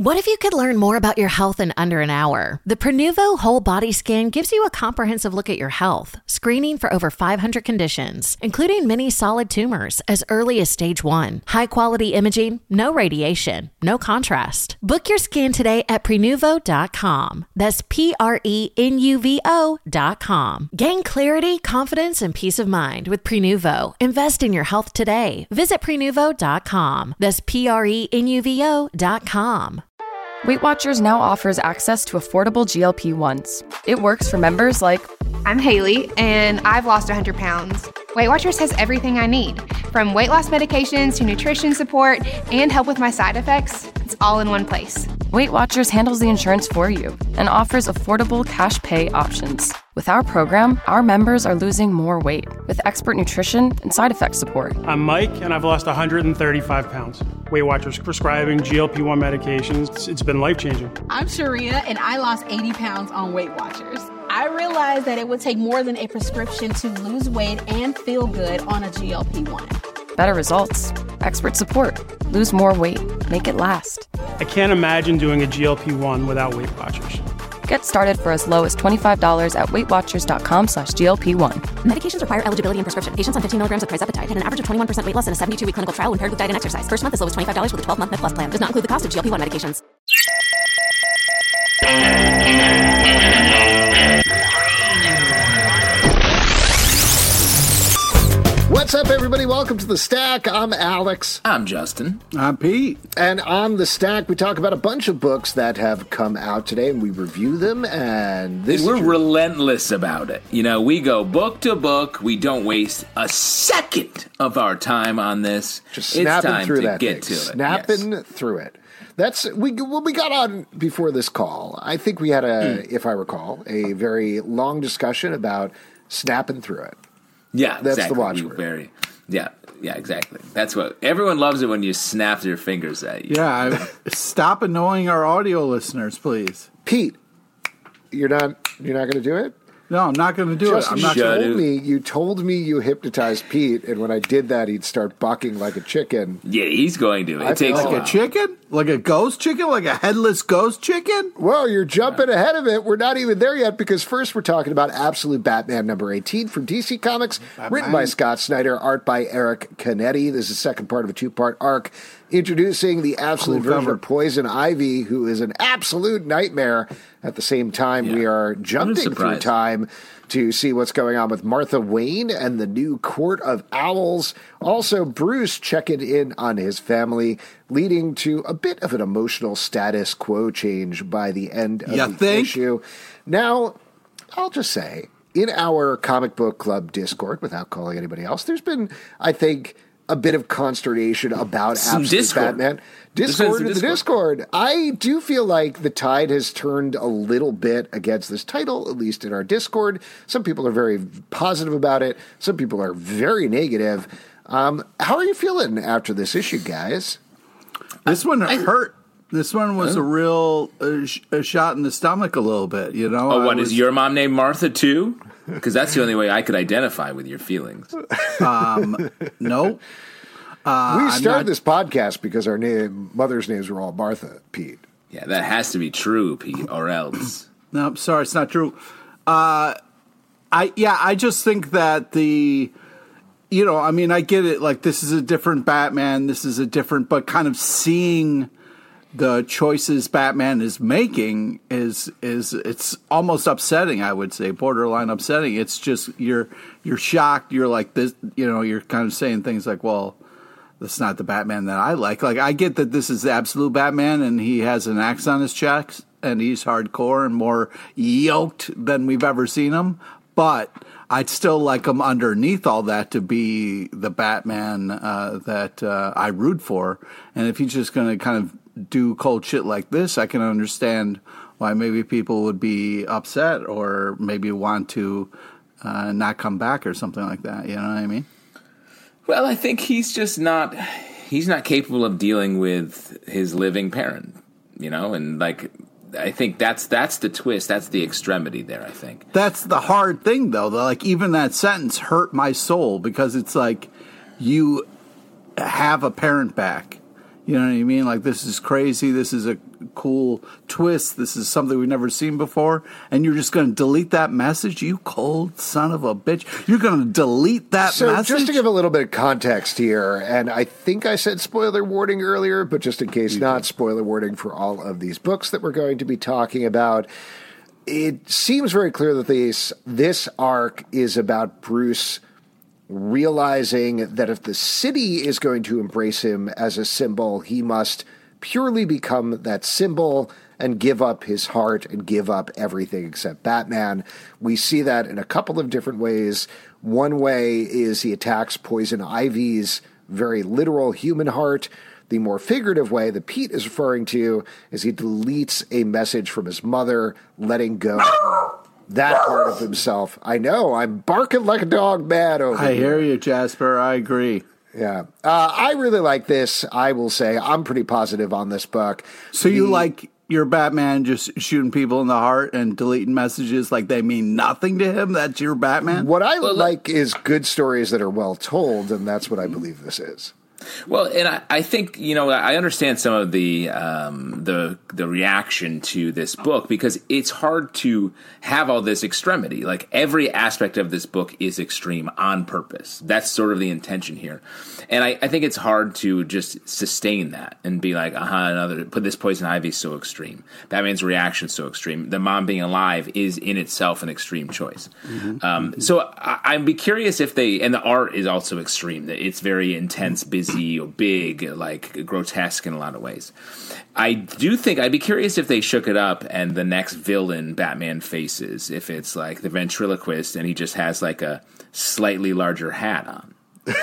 What if you could learn more about your health in under an hour? The Prenuvo Whole Body Scan gives you a comprehensive look at your health, screening for over 500 conditions, including many solid tumors as early as stage 1. High-quality imaging, no radiation, no contrast. Book your scan today at Prenuvo.com. That's Prenuvo.com. Gain clarity, confidence, and peace of mind with Prenuvo. Invest in your health today. Visit Prenuvo.com. That's Prenuvo.com. Weight Watchers now offers access to affordable GLP-1s. It works for members like... I'm Haley, and I've lost 100 pounds. Weight Watchers has everything I need, from weight loss medications to nutrition support and help with my side effects. It's all in one place. Weight Watchers handles the insurance for you and offers affordable cash pay options. With our program, our members are losing more weight with expert nutrition and side effect support. I'm Mike, and I've lost 135 pounds. Weight Watchers prescribing GLP-1 medications. It's been life-changing. I'm Sharia, and I lost 80 pounds on Weight Watchers. I realized that it would take more than a prescription to lose weight and feel good on a GLP-1. Better results, expert support, lose more weight, make it last. I can't imagine doing a GLP-1 without Weight Watchers. Get started for as low as $25 at WeightWatchers.com/GLP-1. Medications require eligibility and prescription. Patients on 15 milligrams of trizepatide had an average of 21% weight loss in a 72-week clinical trial when paired with diet and exercise. First month as low as $25 with a 12-month MedPlus plan. Does not include the cost of GLP-1 medications. What's up, everybody? Welcome to The Stack. I'm Alex. I'm Justin. I'm Pete. And on The Stack, we talk about a bunch of books that have come out today, and we review them, and we're relentless about it. You know, we go book to book. We don't waste a second of our time on this. Just snapping through that thing. Snapping through it. That's we got on before this call. I think we had if I recall, a very long discussion about snapping through it. Yeah, that's exactly. the watchword. Yeah, exactly. That's what everyone loves it when you snap your fingers at you. Yeah, stop annoying our audio listeners, please. Pete, you're not going to do it? No, I'm not going to do it. I'm not. You told me you hypnotized Pete, and when I did that, he'd start bucking like a chicken. Yeah, he's going to. It takes like a chicken, like a ghost chicken, like a headless ghost chicken. Well, you're jumping ahead of it. We're not even there yet because first we're talking about Absolute Batman number 18 from DC Comics, written by Scott Snyder, art by Eric Canetti. This is the second part of a two-part arc introducing the absolute version of Poison Ivy, who is an absolute nightmare. At the same time, we are jumping through time to see what's going on with Martha Wayne and the new Court of Owls. Also, Bruce checking in on his family, leading to a bit of an emotional status quo change by the end of the issue. Now, I'll just say, in our comic book club Discord, without calling anybody else, there's been, I think, a bit of consternation about Absolute Batman. Discord. I do feel like the tide has turned a little bit against this title, at least in our Discord. Some people are very positive about it. Some people are very negative. How are you feeling after this issue, guys? This one hurt. This one was a real a shot in the stomach a little bit, you know? Oh, is your mom named Martha too? Because that's the only way I could identify with your feelings. No. We started this podcast because our mother's names were all Martha, Pete. Yeah, that has to be true, Pete, or else. No, I'm sorry, it's not true. I just think that I get it. Like, this is a different Batman. This is a different, but kind of seeing the choices Batman is making is it's almost upsetting. I would say borderline upsetting. It's just you're shocked. You're like this. You're kind of saying things like, well, that's not the Batman that I like. Like, I get that this is the absolute Batman and he has an axe on his chest and he's hardcore and more yoked than we've ever seen him. But I'd still like him underneath all that to be the Batman that I root for. And if he's just going to kind of do cold shit like this, I can understand why maybe people would be upset or maybe want to not come back or something like that. You know what I mean? Well, I think he's just not capable of dealing with his living parent, and like, I think that's the twist. That's the extremity there, I think. That's the hard thing, though. Like, even that sentence hurt my soul because it's like you have a parent back. You know what I mean? Like, this is crazy. This is a cool twist. This is something we've never seen before. And you're just going to delete that message? You cold son of a bitch. You're going to delete that message? So just to give a little bit of context here, and I think I said spoiler warning earlier, but just in case not, spoiler warning for all of these books that we're going to be talking about. It seems very clear that this arc is about Bruce realizing that if the city is going to embrace him as a symbol, he must purely become that symbol and give up his heart and give up everything except Batman. We see that in a couple of different ways. One way is he attacks Poison Ivy's very literal human heart. The more figurative way that Pete is referring to is he deletes a message from his mother, letting go that part of himself. I know, I'm barking like a dog mad over I hear you, Jasper. I agree. Yeah. I really like this. I will say I'm pretty positive on this book. So you like your Batman just shooting people in the heart and deleting messages like they mean nothing to him? That's your Batman? What I like is good stories that are well told, and that's what I believe this is. Well, and I think, I understand some of the reaction to this book because it's hard to have all this extremity. Like, every aspect of this book is extreme on purpose. That's sort of the intention here. And I think it's hard to just sustain that and be like, put this Poison Ivy so extreme. Batman's reaction so extreme. The mom being alive is in itself an extreme choice. Mm-hmm. So I'd be curious if and the art is also extreme. It's very intense, busy, or big, like grotesque in a lot of ways. I'd be curious if they shook it up and the next villain Batman faces, if it's like the ventriloquist and he just has like a slightly larger hat on.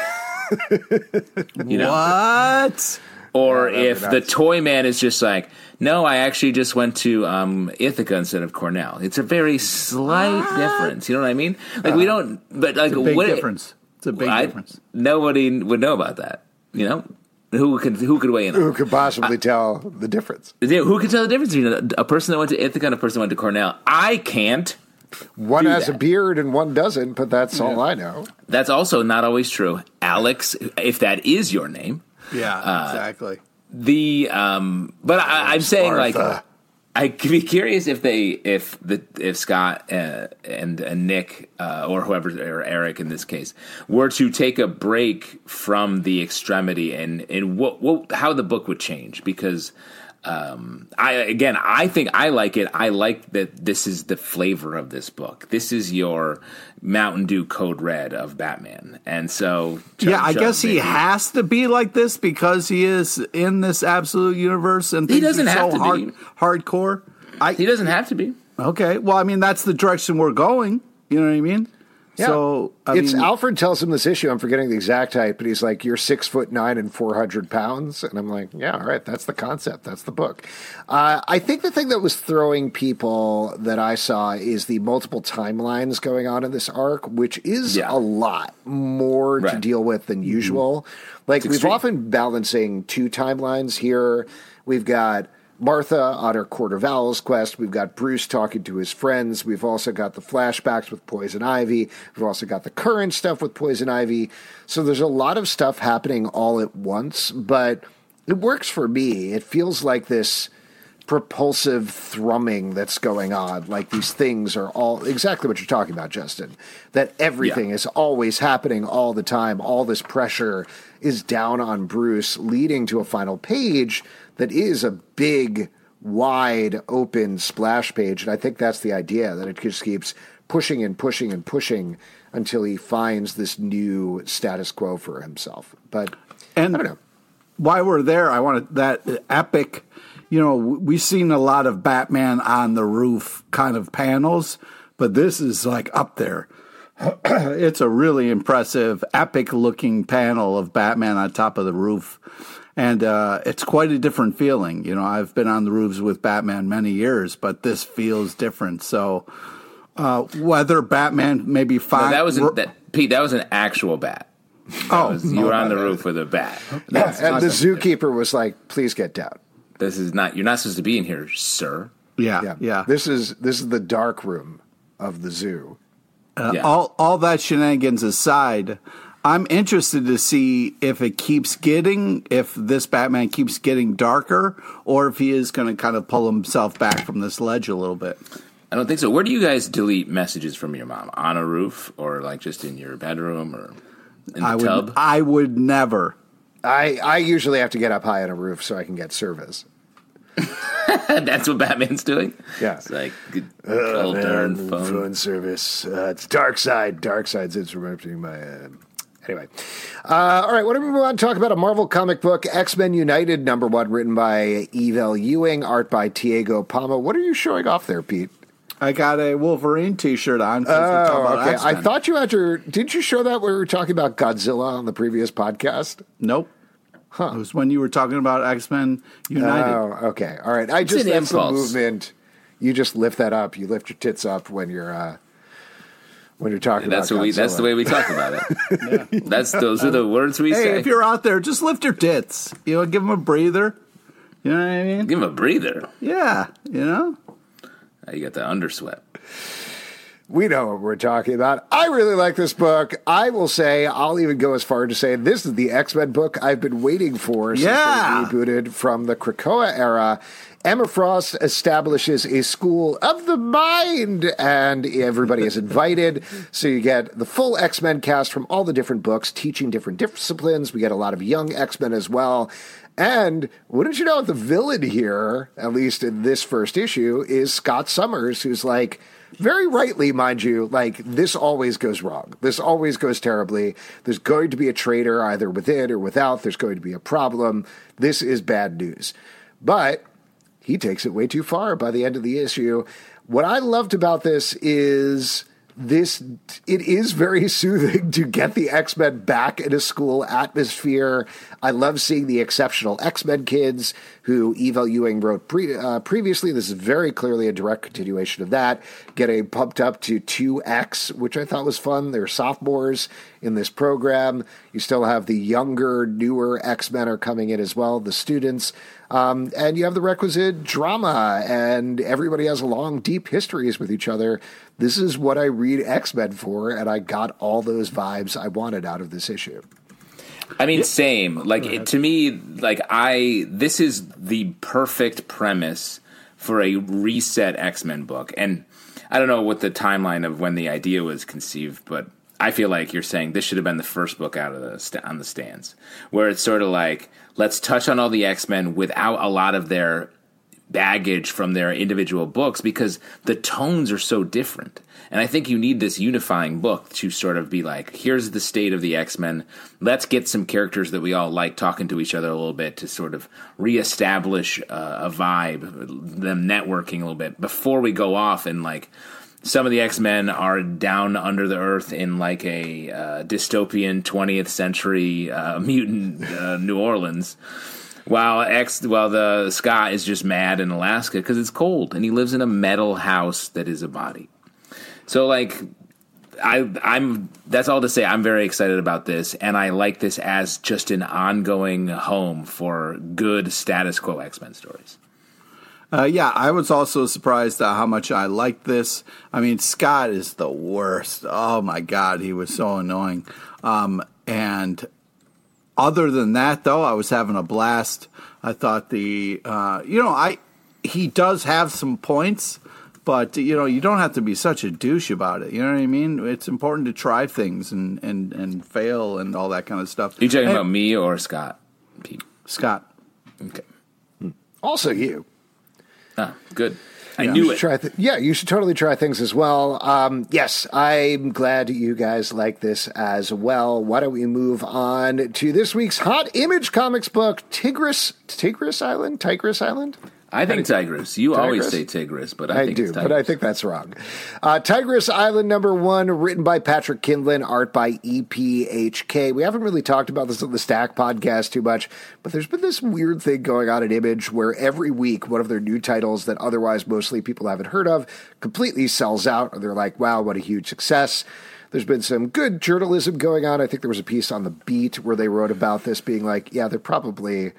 What? Or if the Toy Man is just like, no, I actually just went to Ithaca instead of Cornell. It's a very slight difference. You know what I mean? Like, we don't, but like, it's a big difference. It's a big difference. Nobody would know about that. Who could weigh in on? Who could possibly tell the difference? Yeah, who can tell the difference between a person that went to Ithaca and a person that went to Cornell? I can't. One has a beard and one doesn't, but that's all I know. That's also not always true. Alex, if that is your name. Yeah, exactly. But I'm saying, like, I'd be curious if Scott and Nick or whoever, or Eric in this case, were to take a break from the extremity and how the book would change, because I think I like it. I like that this is the flavor of this book. This is your Mountain Dew Code Red of Batman. And so, I guess he has to be like this because he is in this absolute universe and he doesn't have to be hardcore. He doesn't have to be. Okay. Well, I mean, that's the direction we're going. You know what I mean? Yeah. So Alfred tells him this issue. I'm forgetting the exact height, but he's like, "You're 6'9" and 400 pounds," and I'm like, "Yeah, all right. That's the concept. That's the book." I think the thing that was throwing people that I saw is the multiple timelines going on in this arc, which is a lot more to deal with than usual. Like, we've often balancing two timelines here. We've got Martha on her Court of Owls quest. We've got Bruce talking to his friends. We've also got the flashbacks with Poison Ivy. We've also got the current stuff with Poison Ivy. So there's a lot of stuff happening all at once, but it works for me. It feels like this propulsive thrumming that's going on. Like, these things are all exactly what you're talking about, Justin, that everything is always happening all the time. All this pressure is down on Bruce, leading to a final page that is a big, wide open splash page. And I think that's the idea, that it just keeps pushing and pushing and pushing until he finds this new status quo for himself. But I don't know. While we're there, I wanted that epic, we've seen a lot of Batman on the roof kind of panels, but this is like up there. It's a really impressive, epic looking panel of Batman on top of the roof. And it's quite a different feeling. I've been on the roofs with Batman many years, but this feels different. So whether Batman maybe Pete, that was an actual bat. You were on the roof with a bat. And the zookeeper was like, "Please get down. You're not supposed to be in here, sir." Yeah. This is the dark room of the zoo. All that shenanigans aside, I'm interested to see if this Batman keeps getting darker, or if he is going to kind of pull himself back from this ledge a little bit. I don't think so. Where do you guys delete messages from your mom? On a roof, or like just in your bedroom, or in the tub? I would never. I usually have to get up high on a roof so I can get service. That's what Batman's doing? Yeah. It's like old darn phone service. It's Darkseid. Darkseid's interrupting my... Anyway. All right, why don't we move on to talk about a Marvel comic book, X-Men United #1, written by Evil Ewing, art by Tiago Palma. What are you showing off there, Pete? I got a Wolverine T-shirt on. Okay. X-Men. I thought you had Didn't you show that when we were talking about Godzilla on the previous podcast? Nope. Huh. It was when you were talking about X-Men United. Oh, okay. All right. That's the movement. You just lift that up. You lift your tits up when you're talking about Godzilla. That's the way we talk about it. Yeah. Those are the words we say. Hey, if you're out there, just lift your tits. Give them a breather. You know what I mean? Give them a breather? Yeah, You got the undersweat. We know what we're talking about. I really like this book. I will say, I'll even go as far to say this is the X-Men book I've been waiting for since they rebooted from the Krakoa era. Emma Frost establishes a school of the mind, and everybody is invited. So you get the full X-Men cast from all the different books, teaching different disciplines. We get a lot of young X-Men as well. And wouldn't you know, the villain here, at least in this first issue, is Scott Summers, who's like, very rightly, mind you, like, this always goes wrong. This always goes terribly. There's going to be a traitor either within or without. There's going to be a problem. This is bad news. But he takes it way too far by the end of the issue. What I loved about this is it is very soothing to get the X-Men back in a school atmosphere. I love seeing the exceptional X-Men kids who Evil Ewing wrote previously. This is very clearly a direct continuation of that, getting pumped up to 2X, which I thought was fun. They're sophomores in this program. You still have the younger, newer X-Men are coming in as well, the students. And you have the requisite drama, and everybody has long, deep histories with each other. This is what I read X-Men for, and I got all those vibes I wanted out of this issue. I mean, same. Like, to me, this is the perfect premise for a reset X-Men book. And I don't know what the timeline of when the idea was conceived, but I feel like you're saying this should have been the first book out of on the stands, where it's sort of like, let's touch on all the X-Men without a lot of their baggage from their individual books, because the tones are so different. And I think you need this unifying book to sort of be like, here's the state of the X-Men. Let's get some characters that we all like talking to each other a little bit to sort of reestablish a vibe, them networking a little bit before we go off and like, some of the X-Men are down under the earth in like a dystopian 20th century mutant New Orleans, while the Scott is just mad in Alaska because it's cold and he lives in a metal house that is a body. So like, I'm that's all to say. I'm very excited about this, and I like this as just an ongoing home for good status quo X-Men stories. I was also surprised at how much I liked this. I mean, Scott is the worst. Oh, my God, he was so annoying. And other than that, though, I was having a blast. I thought he does have some points, but, you don't have to be such a douche about it. You know what I mean? It's important to try things and fail and all that kind of stuff. Are you talking about me or Scott, Pete? Scott. Okay. Also you. Ah, good. I knew it. You should totally try things as well. Yes, I'm glad you guys like this as well. Why don't we move on to this week's Hot Image Comics book, Tigris Island? I think Tigris. You always say Tigris, but I think do, it's Tigris. But I think that's wrong. Tigris Island #1, written by Patrick Kindlon, art by EPHK. We haven't really talked about this on the Stack podcast too much, but there's been this weird thing going on at Image where every week one of their new titles that otherwise mostly people haven't heard of completely sells out, and they're like, wow, what a huge success. There's been some good journalism going on. I think there was a piece on The Beat where they wrote about this being like, yeah, they're probably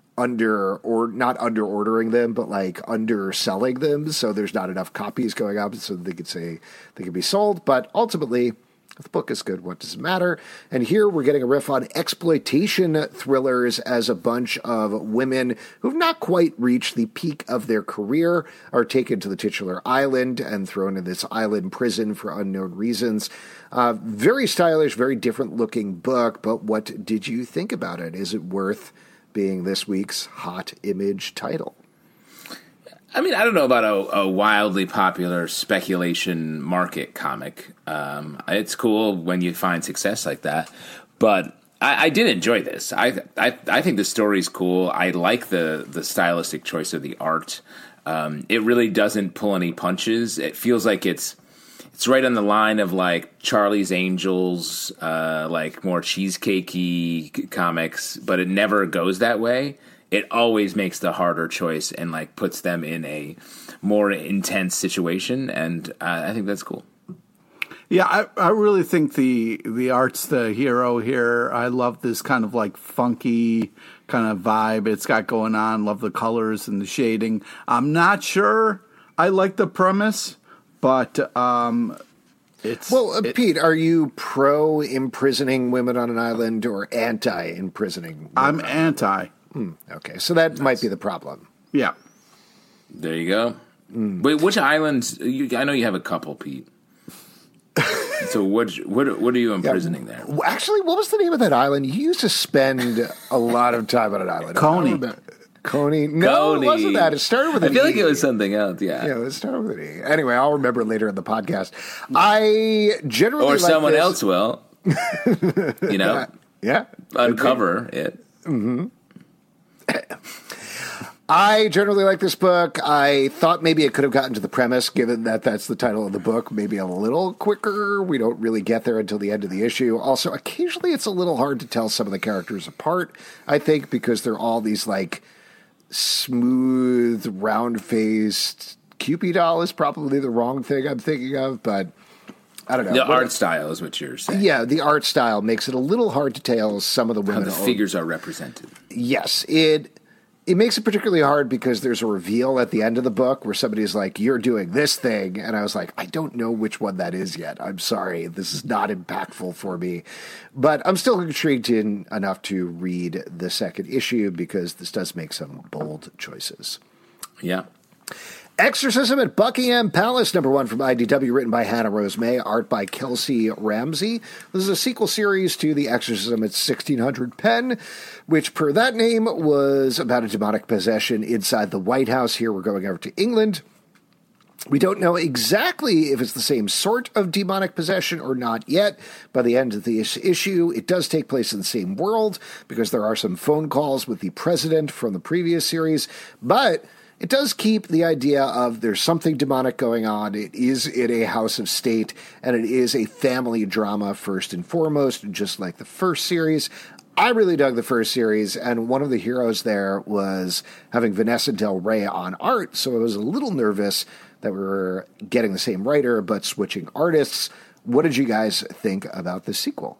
not under ordering them, but like underselling them. So there's not enough copies going up so they could say they could be sold. But ultimately, If the book is good, what does it matter? And here we're getting a riff on exploitation thrillers as a bunch of women who've not quite reached the peak of their career are taken to the titular island and thrown in this island prison for unknown reasons. Very stylish, very different looking book, but what did you think about it? Is it worth being this week's hot image title? I mean, I don't know about a wildly popular speculation market comic. It's cool when you find success like that, but I did enjoy this. I think the story's cool. I like the stylistic choice of the art. It really doesn't pull any punches. It feels like it's right on the line of like Charlie's Angels, like more cheesecakey comics, but it never goes that way. It always makes the harder choice and like puts them in a more intense situation, and I think that's cool. Yeah, I really think the art's the hero here. I love this kind of like funky kind of vibe it's got going on. Love the colors and the shading. I'm not sure I like the premise, but it's... Pete, are you pro imprisoning women on an island or anti imprisoning? I'm anti. Okay, so that might be the problem. Yeah. There you go. Wait, which islands? I know you have a couple, Pete. So what are you imprisoning there? Actually, what was the name of that island? You used to spend a lot of time on an island. Coney. Coney. No, it wasn't that. It started with an E. I feel like it was something else, yeah. Yeah, it started with an E. Anyway, I'll remember later in the podcast. I generally or like someone this. else will. You know? Yeah. Uncover it. Mm-hmm. I generally like this book. I thought maybe it could have gotten to the premise, given that that's the title of the book, maybe a little quicker. We don't really get there until the end of the issue. Also, occasionally it's a little hard to tell some of the characters apart, I think, because they're all these, like, smooth, round-faced... Cupid doll is probably the wrong thing I'm thinking of, but... I don't know. The art style is what you're saying. Yeah, the art style makes it a little hard to tell some of the women. How the figures are represented. Yes. It makes it particularly hard because there's a reveal at the end of the book where somebody's like, you're doing this thing. And I was like, I don't know which one that is yet. I'm sorry. This is not impactful for me. But I'm still intrigued enough to read the second issue because this does make some bold choices. Yeah. Exorcism at Buckingham Palace, #1 from IDW, written by Hannah Rose May, art by Kelsey Ramsey. This is a sequel series to The Exorcism at 1600 Penn, which per that name was about a demonic possession inside the White House. Here we're going over to England. We don't know exactly if it's the same sort of demonic possession or not yet. By the end of the issue, it does take place in the same world because there are some phone calls with the president from the previous series, but... it does keep the idea of there's something demonic going on. It is in a house of state, and it is a family drama first and foremost, just like the first series. I really dug the first series, and one of the heroes there was having Vanessa Del Rey on art, so I was a little nervous that we were getting the same writer but switching artists. What did you guys think about the sequel?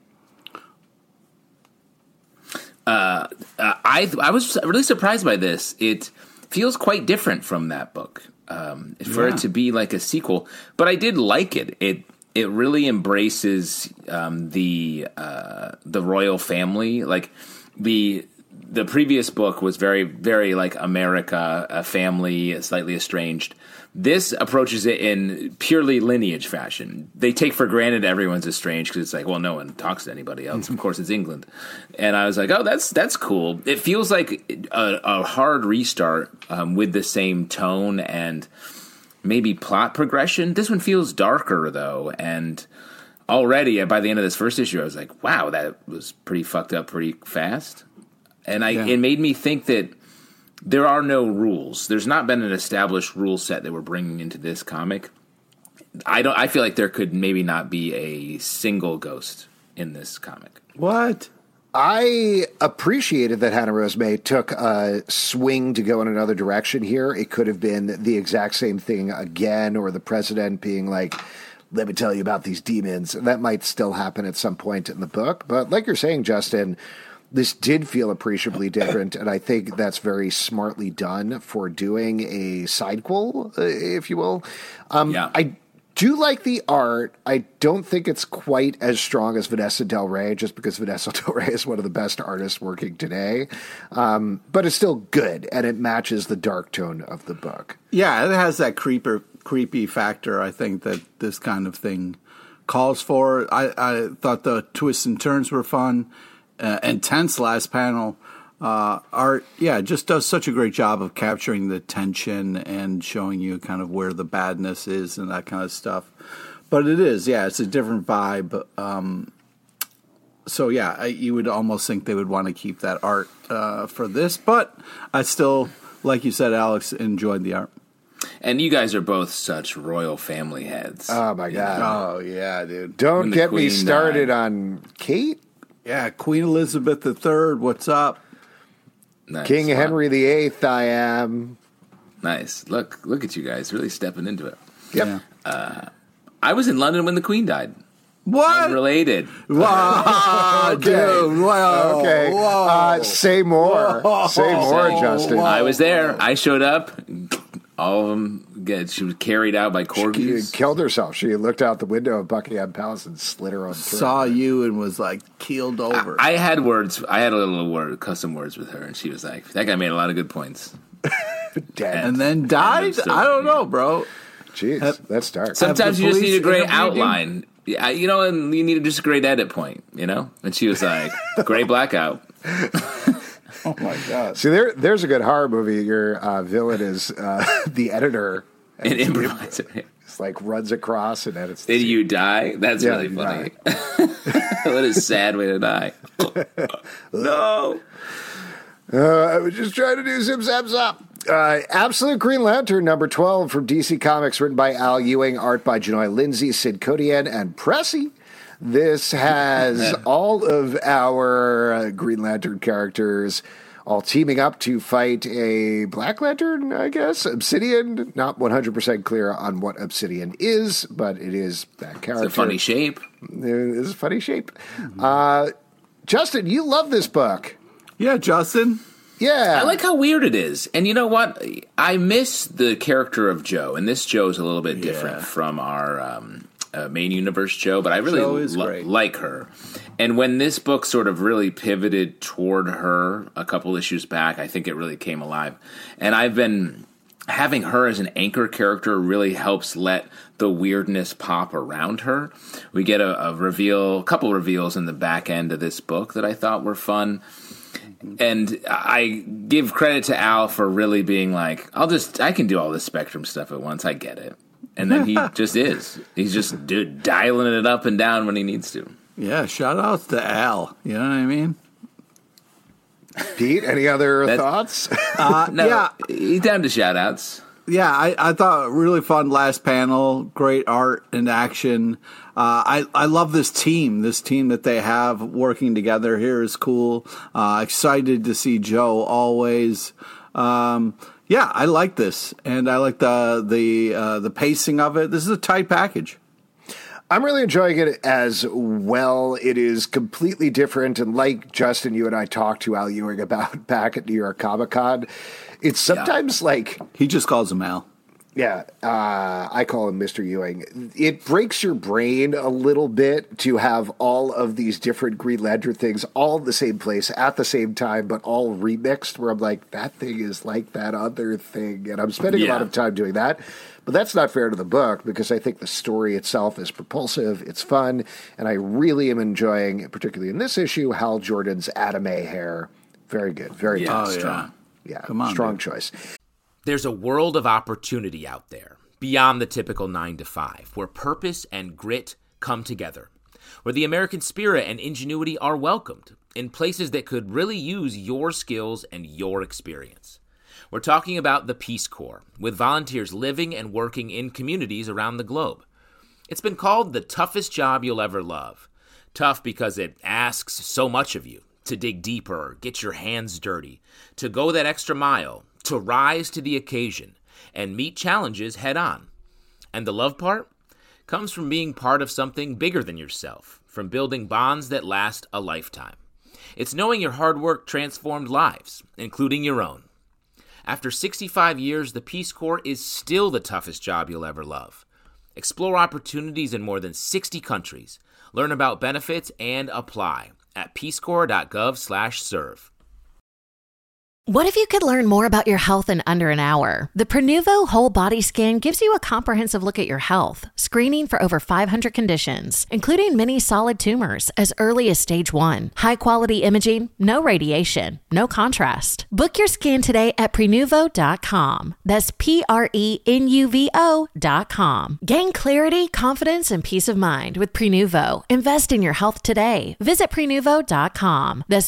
I was really surprised by this. It feels quite different from that book for it to be like a sequel, but I did like it. It really embraces the royal family. Like the previous book was very, very like America, a family slightly estranged. This approaches it in purely lineage fashion. They take for granted everyone's estranged because it's like, well, no one talks to anybody else. Of course, it's England. And I was like, oh, that's cool. It feels like a hard restart with the same tone and maybe plot progression. This one feels darker, though. And already, by the end of this first issue, I was like, wow, that was pretty fucked up pretty fast. And it made me think that there are no rules. There's not been an established rule set that we're bringing into this comic. I feel like there could maybe not be a single ghost in this comic. What? I appreciated that Hannah Rose May took a swing to go in another direction here. It could have been the exact same thing again, or the president being like, let me tell you about these demons. That might still happen at some point in the book. But like you're saying, Justin, this did feel appreciably different, and I think that's very smartly done for doing a sidequel, if you will. I do like the art. I don't think it's quite as strong as Vanessa Del Rey, just because Vanessa Del Rey is one of the best artists working today. But it's still good, and it matches the dark tone of the book. Yeah, it has that creepy factor, I think, that this kind of thing calls for. I thought the twists and turns were fun. Intense last panel. Art, just does such a great job of capturing the tension and showing you kind of where the badness is and that kind of stuff. But it's a different vibe. You would almost think they would want to keep that art for this. But I still, like you said, Alex, enjoyed the art. And you guys are both such royal family heads. Oh, my God. Oh, yeah, dude. Don't get me started on Kate. Yeah, Queen Elizabeth III, what's up? Nice. King Henry VIII, I am. Nice. Look at you guys really stepping into it. Yep. I was in London when the Queen died. What? Unrelated. Wow, Okay. dude. Whoa. Okay. Whoa. Say more. Say more, Justin. I was there. I showed up. All of them, she was carried out by corgis. She killed herself. She looked out the window of Buckingham Palace and slit her own throat. Saw you and was like keeled over. I had words. I had a little custom words with her, and she was like, "That guy made a lot of good points." Dead. And then died? I don't know, bro. Jeez, that's dark. Sometimes you just need a great interviewed outline. Yeah, and you need just a great edit point, And she was like, "Great blackout." Oh my God! See, there's a good horror movie. Your villain is the editor, An improviser. It's like runs across and edits. Did you die? That's really funny. What a sad way to die. No. I was just trying to do zip zap zap. Absolute Green Lantern number 12 from DC Comics, written by Al Ewing, art by Janoy Lindsay, Sid Kodian, and Pressy. This has all of our Green Lantern characters all teaming up to fight a Black Lantern, I guess. Obsidian. Not 100% clear on what Obsidian is, but it is that character. It's a funny shape. It's a funny shape. Justin, you love this book. Yeah, Justin. Yeah. I like how weird it is. And you know what? I miss the character of Joe. And this Joe is a little bit different from our main universe Joe, but I really like her. And when this book sort of really pivoted toward her a couple issues back, I think it really came alive. And I've been having her as an anchor character really helps let the weirdness pop around her. We get a couple reveals in the back end of this book that I thought were fun. And I give credit to Al for really being like, I can do all this Spectrum stuff at once. I get it. And then he just is. He's just dialing it up and down when he needs to. Yeah, shout outs to Al. You know what I mean? Pete, any other thoughts? No, he's down to shout outs. Yeah, I thought really fun last panel. Great art and action. I love this team that they have working together here is cool. Excited to see Joe always. I like this, and I like the pacing of it. This is a tight package. I'm really enjoying it as well. It is completely different, and like Justin, you and I talked to Al Ewing about back at New York Comic Con, it's sometimes like... He just calls him Al. Yeah, I call him Mr. Ewing. It breaks your brain a little bit to have all of these different Green Lantern things all in the same place at the same time, but all remixed, where I'm like, that thing is like that other thing. And I'm spending a lot of time doing that. But that's not fair to the book, because I think the story itself is propulsive, it's fun, and I really am enjoying, particularly in this issue, Hal Jordan's Anime hair. Very good, very strong. Yeah, come on, strong choice. There's a world of opportunity out there, beyond the typical 9 to 5, where purpose and grit come together, where the American spirit and ingenuity are welcomed, in places that could really use your skills and your experience. We're talking about the Peace Corps, with volunteers living and working in communities around the globe. It's been called the toughest job you'll ever love. Tough because it asks so much of you, to dig deeper, get your hands dirty, to go that extra mile, to rise to the occasion, and meet challenges head on. And the love part comes from being part of something bigger than yourself, from building bonds that last a lifetime. It's knowing your hard work transformed lives, including your own. After 65 years, the Peace Corps is still the toughest job you'll ever love. Explore opportunities in more than 60 countries. Learn about benefits and apply at peacecorps.gov/serve. What if you could learn more about your health in under an hour? The Prenuvo Whole Body Scan gives you a comprehensive look at your health, screening for over 500 conditions, including many solid tumors as early as stage 1. High-quality imaging, no radiation, no contrast. Book your scan today at Prenuvo.com. That's Prenuvo.com. Gain clarity, confidence, and peace of mind with Prenuvo. Invest in your health today. Visit Prenuvo.com. That's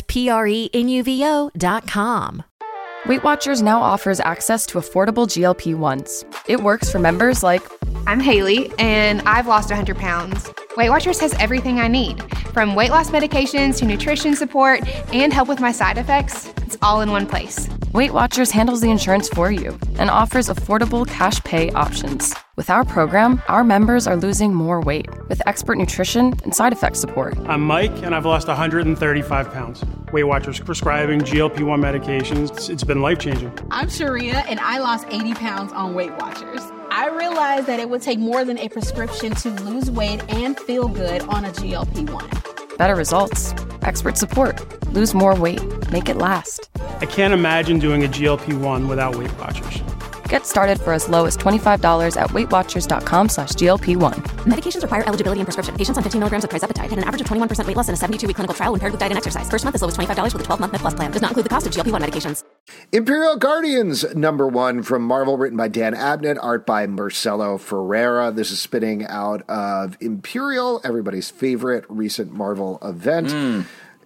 Prenuvo.com. Weight Watchers now offers access to affordable GLP-1s. It works for members like... I'm Haley, and I've lost 100 pounds. Weight Watchers has everything I need, from weight loss medications to nutrition support and help with my side effects. It's all in one place. Weight Watchers handles the insurance for you and offers affordable cash pay options. With our program, our members are losing more weight with expert nutrition and side effect support. I'm Mike, and I've lost 135 pounds. Weight Watchers prescribing GLP-1 medications. It's been life-changing. I'm Sharia, and I lost 80 pounds on Weight Watchers. I realized that it would take more than a prescription to lose weight and feel good on a GLP-1. Better results, expert support, lose more weight, make it last. I can't imagine doing a GLP-1 without Weight Watchers. Get started for as low as $25 at weightwatchers.com/GLP-1. Medications require eligibility and prescription. Patients on 15 milligrams of trizepatide had an average of 21% weight loss in a 72-week clinical trial when paired with diet and exercise. First month as low as $25 with a 12-month MedPlus plan. Does not include the cost of GLP-1 medications. Imperial Guardians #1 from Marvel, written by Dan Abnett, art by Marcelo Ferreira. This is spinning out of Imperial, everybody's favorite recent Marvel event.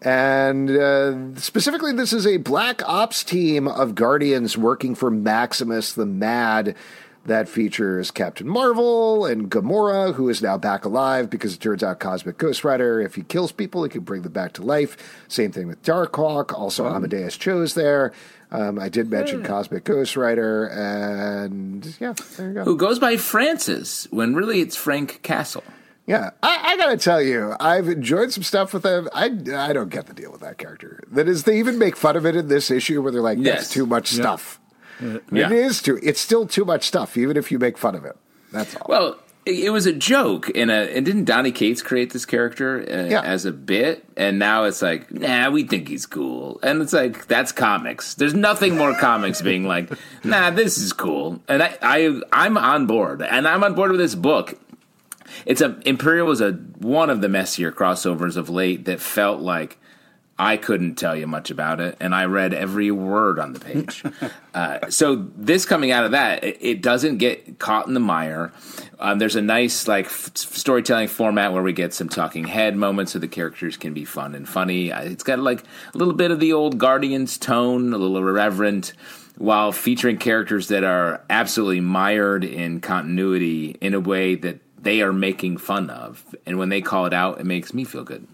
And specifically, this is a Black Ops team of Guardians working for Maximus the Mad that features Captain Marvel and Gamora, who is now back alive because it turns out Cosmic Ghost Rider, if he kills people, he can bring them back to life. Same thing with Darkhawk. Also, Amadeus Cho's there. I did mention Cosmic Ghost Rider, and yeah, there you go. Who goes by Francis, when really it's Frank Castle. Yeah, I gotta tell you, I've enjoyed some stuff with him. I don't get the deal with that character. That is, they even make fun of it in this issue where they're like, that's too much stuff. It is it's still too much stuff, even if you make fun of it. That's all. Well, it was a joke, and didn't Donny Cates create this character as a bit? And now it's like, nah, we think he's cool. And it's like, that's comics. There's nothing more comics being like, nah, this is cool. And I'm on board. And I'm on board with this book. Imperial was one of the messier crossovers of late that felt like I couldn't tell you much about it, and I read every word on the page. So this coming out of that, it doesn't get caught in the mire. There's a nice storytelling format where we get some talking head moments so the characters can be fun and funny. It's got like a little bit of the old Guardians tone, a little irreverent, while featuring characters that are absolutely mired in continuity in a way that they are making fun of. And when they call it out, it makes me feel good.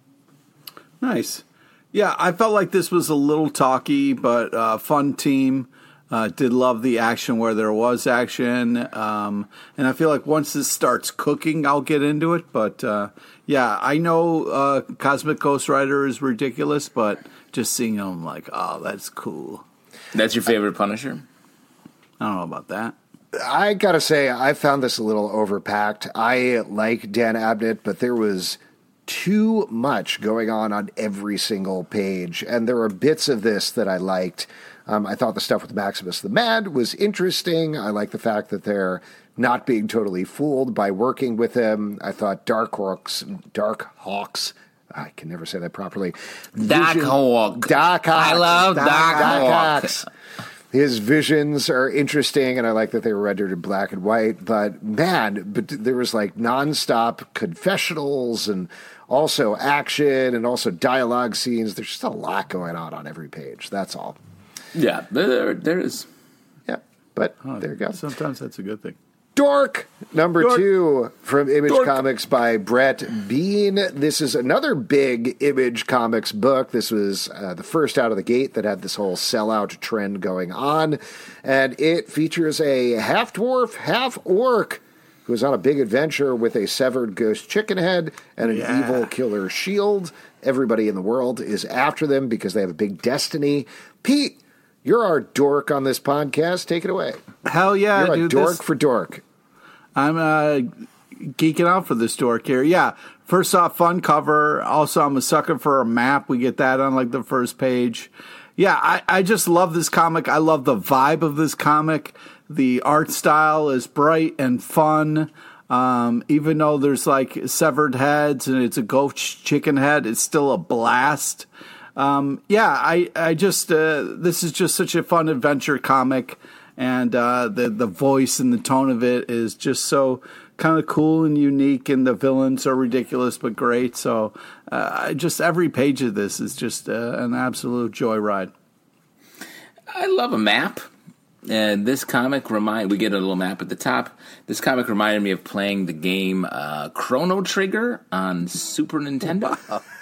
Nice. Yeah, I felt like this was a little talky, but fun team. Did love the action where there was action. And I feel like once this starts cooking, I'll get into it. But yeah, I know Cosmic Ghost Rider is ridiculous, but just seeing him, I'm like, oh, that's cool. That's your favorite Punisher? I don't know about that. I gotta say, I found this a little overpacked. I like Dan Abnett, but there was too much going on every single page, and there were bits of this that I liked. I thought the stuff with Maximus the Mad was interesting. I like the fact that they're not being totally fooled by working with him. I thought Darkhawks, I can never say that properly. Darkhawk. I love Darkhawk. His visions are interesting, and I like that they were rendered in black and white. But there was like nonstop confessionals and also action and also dialogue scenes. There's just a lot going on every page. That's all. Yeah, there is. Yeah, but there you go. Sometimes that's a good thing. Dork, #2 from Image Comics by Brett Bean. This is another big Image Comics book. This was the first out of the gate that had this whole sellout trend going on. And it features a half-dwarf, half-orc who is on a big adventure with a severed ghost chicken head and an evil killer shield. Everybody in the world is after them because they have a big destiny. Pete, you're our dork on this podcast. Take it away. Hell yeah, You're dude. a dork for dork. I'm geeking out for this dork here. Yeah, first off, fun cover. Also, I'm a sucker for a map. We get that on like the first page. Yeah, I just love this comic. I love the vibe of this comic. The art style is bright and fun. Even though there's like severed heads and it's a ghost chicken head, it's still a blast. I just this is just such a fun adventure comic, and the voice and the tone of it is just so kind of cool and unique, and the villains are ridiculous but great. So just every page of this is just an absolute joyride. I love a map. And this comic we get a little map at the top. This comic reminded me of playing the game Chrono Trigger on Super Nintendo.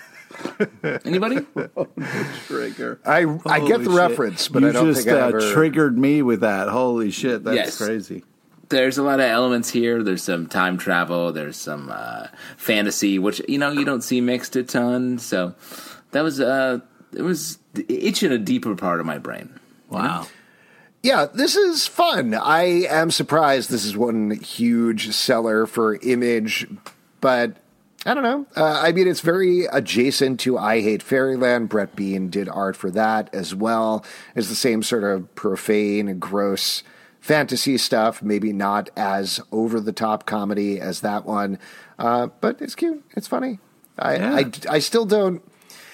Anybody? Trigger. I get the reference, but I don't think I ever... triggered me with that. Holy shit, that's crazy. There's a lot of elements here. There's some time travel. There's some fantasy, which you don't see mixed a ton. So that was it was itching a deeper part of my brain. Wow. Yeah, this is fun. I am surprised this is one huge seller for Image, but I don't know. I mean, it's very adjacent to I Hate Fairyland. Brett Bean did art for that as well. It's the same sort of profane and gross fantasy stuff, maybe not as over-the-top comedy as that one, but it's cute. It's funny. I still don't...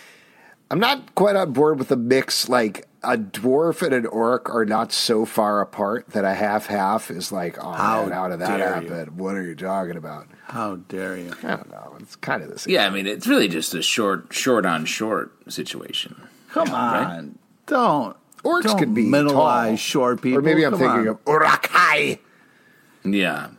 I'm not quite on board with the mix, like, a dwarf and an orc are not so far apart that a half-half is like, oh, man, how did that happen? What are you talking about? How dare you? I don't know. It's kind of the same. Yeah, I mean, it's really just a short-on-short situation. Come on. Right? Don't can be minimalize tall. Short people. Or maybe I'm thinking of Uruk-hai. Yeah.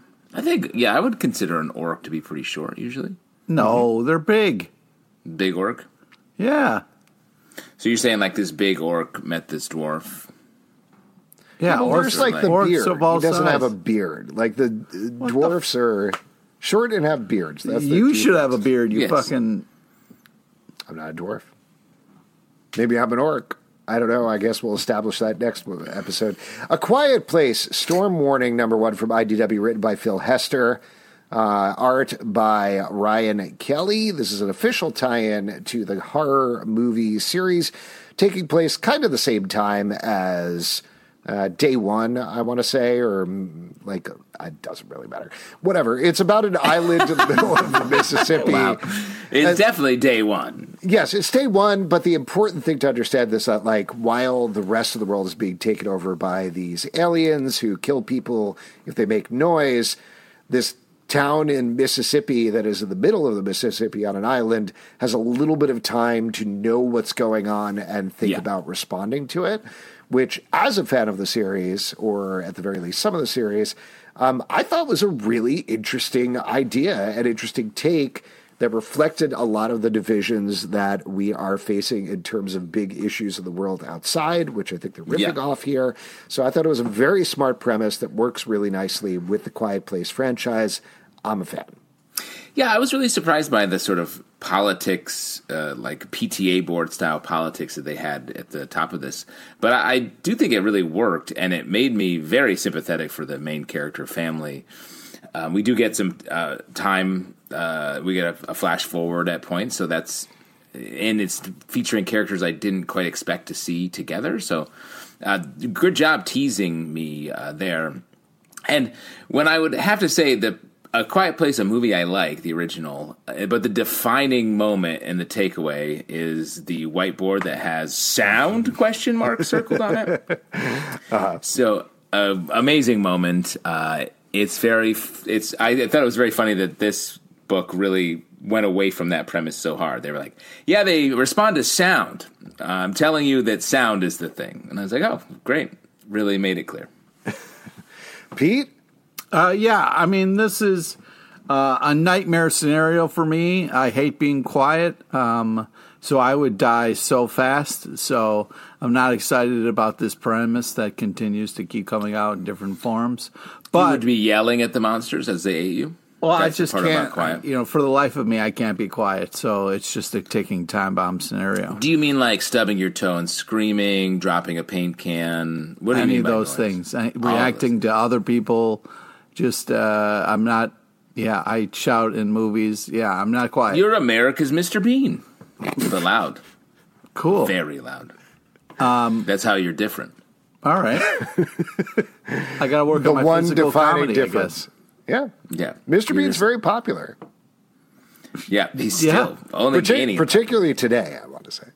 I would consider an orc to be pretty short, usually. No, they're big. Big orc? Yeah. So you're saying like this big orc met this dwarf? Yeah, orcs like the orcs beard. Of all he doesn't size. have a beard. Like the dwarfs are short and have beards. That's you should have a beard, you fucking... I'm not a dwarf. Maybe I'm an orc. I don't know. I guess we'll establish that next episode. A Quiet Place, Storm Warning #1 from IDW, written by Phil Hester. Art by Ryan Kelly. This is an official tie-in to the horror movie series, taking place kind of the same time as Day One, I want to say, or like, it doesn't really matter. Whatever. It's about an island in the middle of the Mississippi. Wow. It's definitely Day One. Yes, it's Day One, but the important thing to understand is that, like, while the rest of the world is being taken over by these aliens who kill people if they make noise, this town in Mississippi that is in the middle of the Mississippi on an island has a little bit of time to know what's going on and think about responding to it, which, as a fan of the series, or at the very least some of the series, I thought was a really interesting idea and interesting take that reflected a lot of the divisions that we are facing in terms of big issues in the world outside, which I think they're riffing off here. So I thought it was a very smart premise that works really nicely with the Quiet Place franchise. I'm a fan. Yeah, I was really surprised by the sort of politics, like PTA board style politics that they had at the top of this. But I do think it really worked, and it made me very sympathetic for the main character family. We do get some time. We get a flash forward at points, so and it's featuring characters I didn't quite expect to see together. So good job teasing me there. And when I would have to say A Quiet Place, a movie I like, the original, but the defining moment and the takeaway is the whiteboard that has sound ? Circled on it. So, amazing moment. I thought it was very funny that this book really went away from that premise so hard. They were like, yeah, they respond to sound. I'm telling you that sound is the thing. And I was like, oh, great. Really made it clear. Pete? Yeah, I mean, this is a nightmare scenario for me. I hate being quiet, so I would die so fast. So I'm not excited about this premise that continues to keep coming out in different forms. But you would be yelling at the monsters as they ate you? Well, I just can't, for the life of me, I can't be quiet. So it's just a ticking time bomb scenario. Do you mean like stubbing your toe and screaming, dropping a paint can? What do you mean by those things? Reacting to other people. Just I'm not. Yeah, I shout in movies. Yeah, I'm not quiet. You're America's Mr. Bean. The loud. Cool. Very loud. That's how you're different. All right. I got to work on my one physical defining comedy, difference. I Yeah. Mr. Bean's very popular. Yeah, he's still only gaining. Particularly today, I want to say.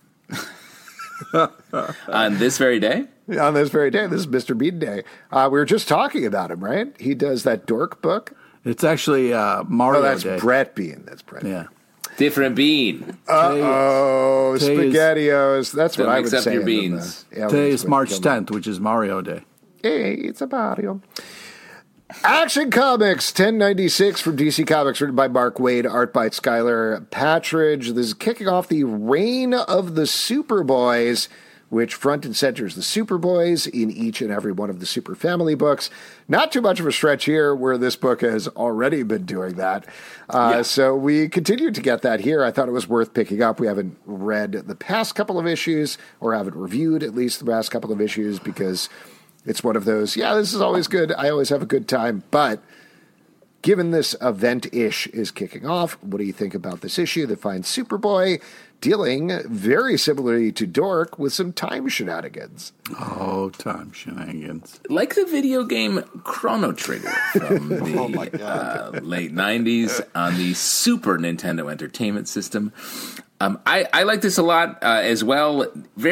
On this very day? On this very day. This is Mr. Bean Day. We were just talking about him, right? He does that dork book. It's actually Mario Day. Oh, that's Day. Brett Bean. That's Brett Bean. Yeah. Different bean. Uh-oh, SpaghettiOs. That's what I would say. Don't mix up your beans. Today is March 10th, which is Mario Day. Hey, it's a Mario. Action Comics 1096 from DC Comics, written by Mark Waid, art by Skylar Patridge. This is kicking off the reign of the Superboys, which front and centers the Superboys in each and every one of the Super Family books. Not too much of a stretch here, where this book has already been doing that. So we continue to get that here. I thought it was worth picking up. We haven't read the past couple of issues, or haven't reviewed at least the past couple of issues, because it's one of those, this is always good. I always have a good time. But given this event-ish is kicking off, what do you think about this issue that finds Superboy dealing very similarly to Dork with some time shenanigans? Oh, time shenanigans. Like the video game Chrono Trigger from the late 90s on the Super Nintendo Entertainment System. I like this a lot as well.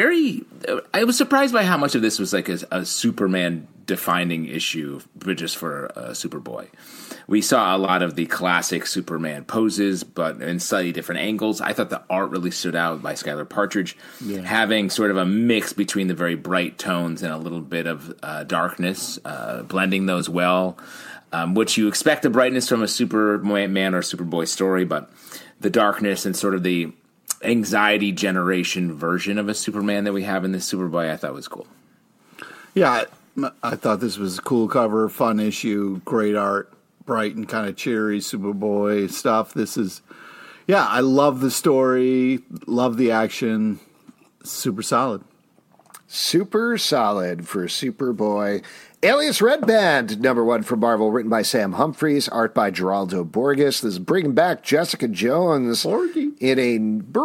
I was surprised by how much of this was like a Superman defining issue just for Superboy. We saw a lot of the classic Superman poses, but in slightly different angles. I thought the art really stood out by Skylar Partridge, having sort of a mix between the very bright tones and a little bit of darkness, blending those well, which you expect the brightness from a Superman or Superboy story, but the darkness and sort of the anxiety generation version of a Superman that we have in this Superboy, I thought was cool. Yeah, I thought this was a cool cover, fun issue, great art, bright and kind of cheery Superboy stuff. This is, I love the story, love the action, super solid. Super solid for Superboy. Alias Red Band, #1 from Marvel, written by Sam Humphries, art by Geraldo Borges. This is bringing back Jessica Jones in a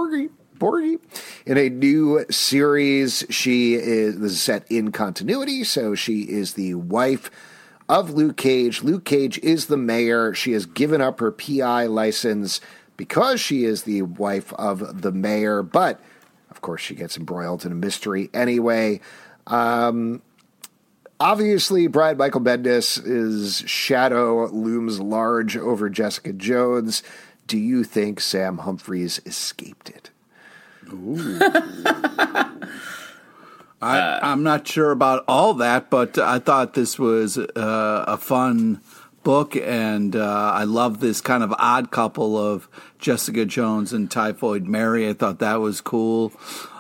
new series. This is set in continuity, so she is the wife of Luke Cage. Luke Cage is the mayor. She has given up her PI license because she is the wife of the mayor, but of course she gets embroiled in a mystery anyway. Obviously, Brian Michael Bendis' shadow looms large over Jessica Jones. Do you think Sam Humphries escaped it? Ooh. I'm not sure about all that, but I thought this was a fun book, and I love this kind of odd couple of Jessica Jones and Typhoid Mary. I thought that was cool.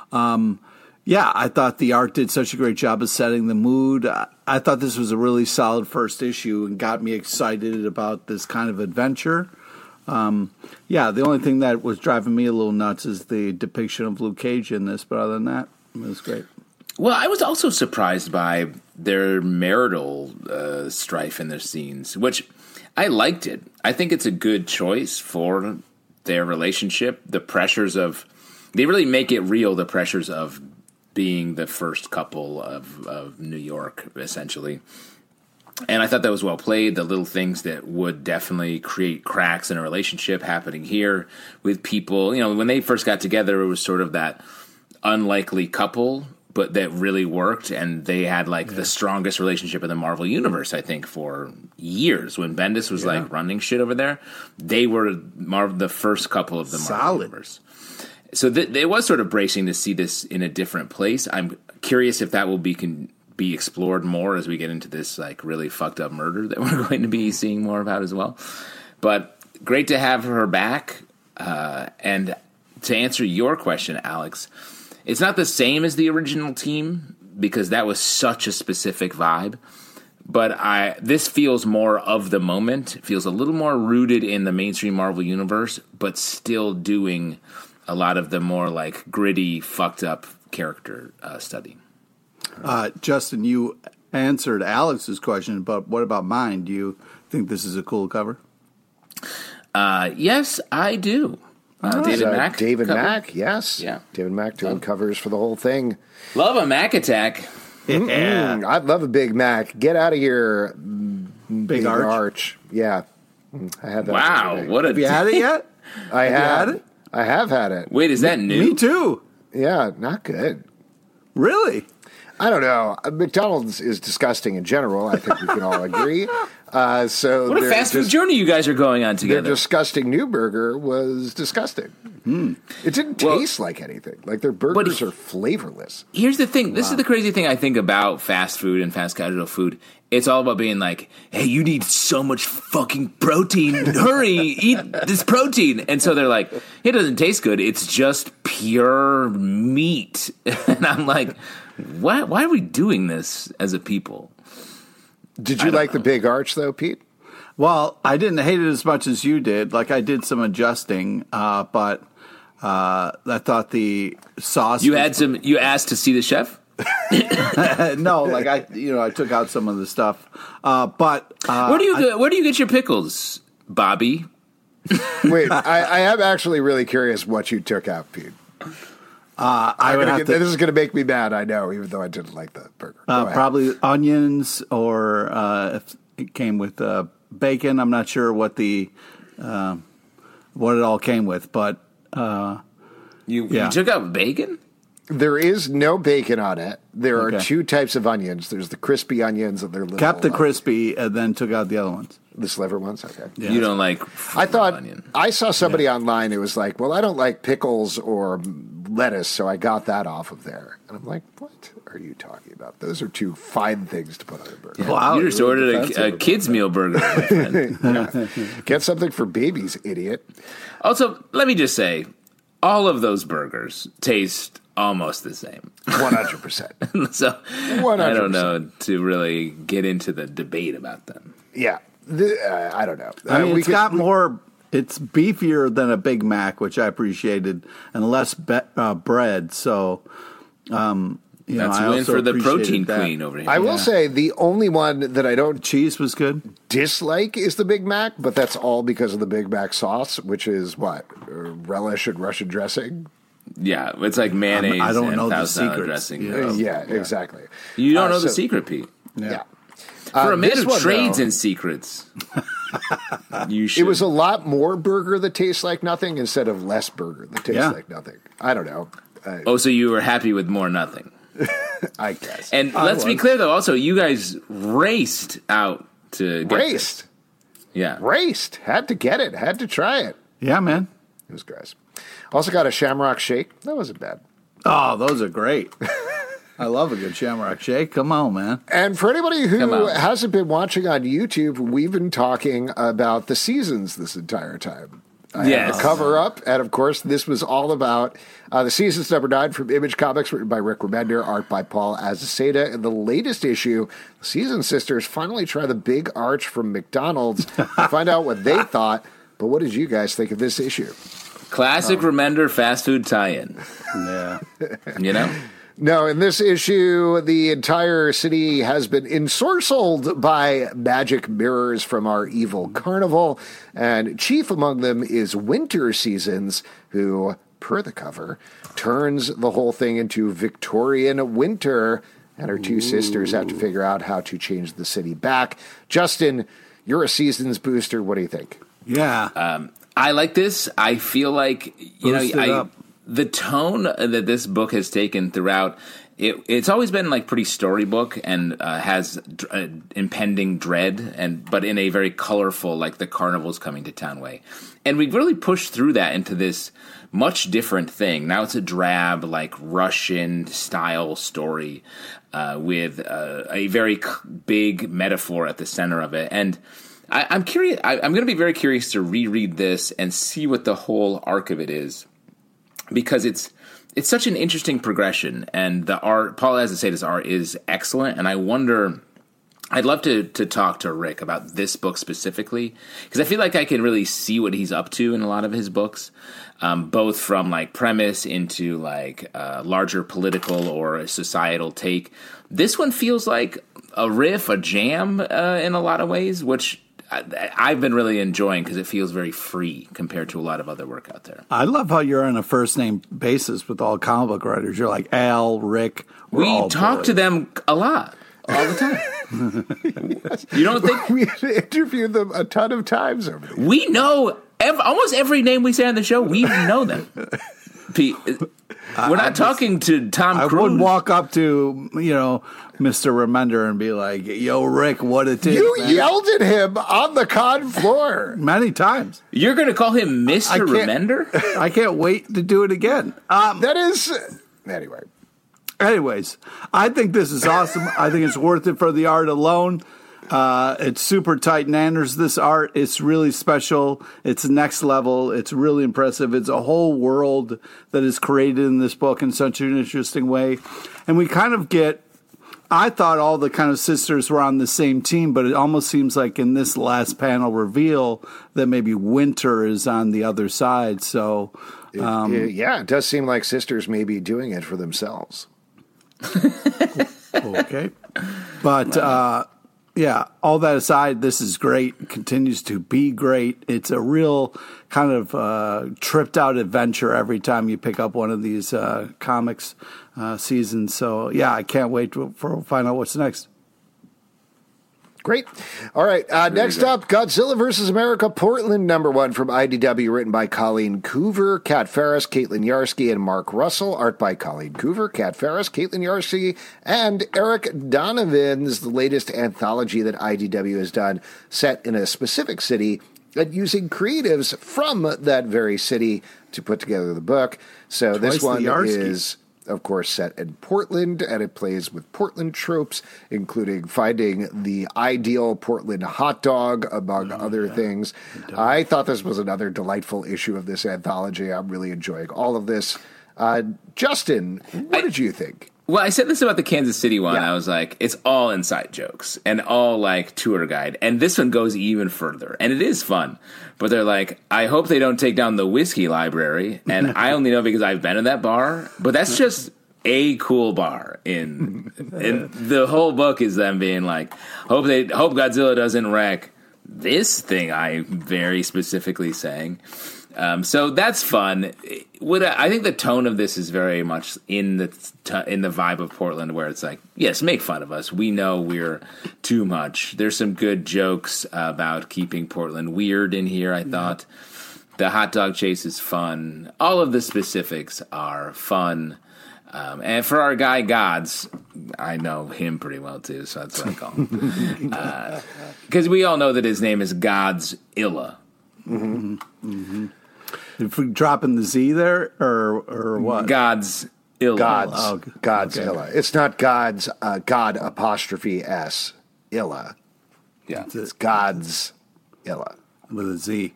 I thought the art did such a great job of setting the mood. I thought this was a really solid first issue and got me excited about this kind of adventure. The only thing that was driving me a little nuts is the depiction of Luke Cage in this, but other than that, it was great. Well, I was also surprised by their marital strife in their scenes, which I liked it. I think it's a good choice for their relationship. The pressures they really make it real, the pressures of being the first couple of New York, essentially. And I thought that was well played. The little things that would definitely create cracks in a relationship happening here with people. When they first got together, it was sort of that unlikely couple, but that really worked. And they had the strongest relationship in the Marvel Universe, I think, for years. When Bendis was running shit over there, they were the first couple of the Marvel Universe. So it was sort of bracing to see this in a different place. I'm curious if that will be explored more as we get into this really fucked up murder that we're going to be seeing more about as well. But great to have her back. And to answer your question, Alex, it's not the same as the original team because that was such a specific vibe. But this feels more of the moment. It feels a little more rooted in the mainstream Marvel universe, but still doing a lot of the more gritty, fucked up character study. Justin, you answered Alex's question, but what about mine? Do you think this is a cool cover? Yes, I do. David Mack. David cover? Mack, yes. Yeah. David Mack doing covers for the whole thing. Love a Mac attack. Yeah. I'd love a Big Mac. Get out of here, Big Arch. Yeah. I had that. Wow, what a... Have you had it yet? I have. had it? I have had it. Wait, is that new? Me too. Yeah, not good. Really? I don't know. McDonald's is disgusting in general. I think we can all agree. So What a fast food journey you guys are going on Their together. disgusting new burger was disgusting. It didn't taste like anything. Like their burgers are flavorless. Here's the thing. This is the crazy thing I think about fast food and fast casual food. It's all about being like, hey, you need so much fucking protein. Hurry, eat this protein. And so they're like, it doesn't taste good. It's just pure meat. And I'm like, why are we doing this as a people? Did you like the Big Arch, though, Pete? Well, I didn't hate it as much as you did. Like, I did some adjusting, but I thought the sauce... You asked to see the chef? No, like I took out some of the stuff. But where do you get your pickles, Bobby? Wait, I am actually really curious what you took out, Pete. This is going to make me mad, I know, even though I didn't like the burger. Probably onions, or if it came with bacon. I'm not sure what it all came with, but you took out bacon? There is no bacon on it. There are two types of onions. There's the crispy onions, and they're little. Kept the crispy, and then took out the other ones. The sliver ones? Okay. Yeah. You don't like onion. I saw somebody online who was like, well, I don't like pickles or lettuce, so I got that off of there. And I'm like, what are you talking about? Those are two fine things to put on a burger. Yeah. Wow, you just ordered a kid's meal burger. Get something for babies, idiot. Also, let me just say, all of those burgers taste almost the same. 100%. So 100%. I don't know to really get into the debate about them. Yeah. I don't know. I mean, it's beefier than a Big Mac, which I appreciated, and less bread. So, that's a win for the protein queen over here. I will say the only one that I don't cheese was good dislike is the Big Mac, but that's all because of the Big Mac sauce, which is what, relish and Russian dressing. Yeah, it's like mayonnaise. I don't and know the salad secret dressing. Yeah, exactly. You don't know the secret, Pete. Yeah. For a man who trades in secrets, you should. It was a lot more burger that tastes like nothing instead of less burger that tastes like nothing. I don't know. So you were happy with more nothing. I guess. And let's be clear, though, also, you guys raced out to get Raced. This. Yeah. Raced. Had to get it. Had to try it. Yeah, man. It was gross. Also got a Shamrock Shake. That wasn't bad. Oh, those are great. I love a good Shamrock Shake. Come on, man. And for anybody who hasn't been watching on YouTube, we've been talking about the seasons this entire time. I had the cover up, and of course, this was all about the Seasons number 9 from Image Comics, written by Rick Remender, art by Paul Azaceta. In the latest issue, the Season Sisters finally try the Big Arch from McDonald's to find out what they thought. But what did you guys think of this issue? Classic Remender fast food tie-in. Yeah. You know? No, in this issue, the entire city has been ensorcelled by magic mirrors from our evil carnival, and chief among them is Winter Seasons, who, per the cover, turns the whole thing into Victorian winter, and her two sisters have to figure out how to change the city back. Justin, you're a Seasons booster. What do you think? Yeah. I like this. I feel like, the tone that this book has taken throughout, it's always been like pretty storybook and has impending dread, but in a very colorful, like the carnival's coming to town way. And we've really pushed through that into this much different thing. Now it's a drab, like Russian style story with a very big metaphor at the center of it. And I'm curious. I'm going to be very curious to reread this and see what the whole arc of it is. Because it's such an interesting progression, and the art, Paul Azaceta's art, is excellent, and I wonder I'd love to talk to Rick about this book specifically, because I feel like I can really see what he's up to in a lot of his books, both from like premise into like larger political or a societal take. This one feels like a riff, a jam in a lot of ways, which I've been really enjoying because it feels very free compared to a lot of other work out there. I love how you're on a first name basis with all comic book writers. You're like Al, Rick. We talk to them a lot. All the time. You don't think we interviewed them a ton of times over there? We know almost every name we say on the show. We know them. Pete, we're not talking to Tom Cruise. I would walk up to Mr. Remender and be like, "Yo, Rick, what it is?" You yelled at him on the con floor many times. You're going to call him Mr. Remender? I can't wait to do it again. That is anyway. Anyways, I think this is awesome. I think it's worth it for the art alone. It's super tight Nanners, this art. It's really special. It's next level. It's really impressive. It's a whole world that is created in this book in such an interesting way. And we kind of get, I thought all the kind of sisters were on the same team, but it almost seems like in this last panel reveal that maybe Winter is on the other side. So, it does seem like sisters may be doing it for themselves. Okay. But, all that aside, this is great. It continues to be great. It's a real kind of tripped out adventure every time you pick up one of these comics seasons. So, I can't wait to find out what's next. Great. All right. Next up, Godzilla vs. America, Portland #1 from IDW, written by Colleen Coover, Kat Ferris, Caitlin Yarsky, and Mark Russell. Art by Colleen Coover, Kat Ferris, Caitlin Yarsky, and Eric Donovan. This is the latest anthology that IDW has done, set in a specific city and using creatives from that very city to put together the book. So this one is, of course, set in Portland, and it plays with Portland tropes, including finding the ideal Portland hot dog, among other things. I thought this was another delightful issue of this anthology. I'm really enjoying all of this. Justin, what did you think? Well, I said this about the Kansas City one. I was like, it's all inside jokes and all like tour guide. And this one goes even further. And it is fun. But they're like, I hope they don't take down the whiskey library. And I only know because I've been in that bar. But that's just a cool bar. And the whole book is them being like, hope Godzilla doesn't wreck this thing I'm very specifically saying. So that's fun. I think the tone of this is very much in the vibe of Portland, where it's like, yes, make fun of us. We know we're too much. There's some good jokes about keeping Portland weird in here, I thought. The hot dog chase is fun. All of the specifics are fun. And for our guy Gods, I know him pretty well too, so that's what I call him. Because we all know that his name is Godzilla. Mm-hmm. Mm-hmm. If we dropping the Z there, or what? Godzilla. Godzilla. Okay. It's not God's God apostrophe S Illa. Yeah, it's Godzilla with a Z.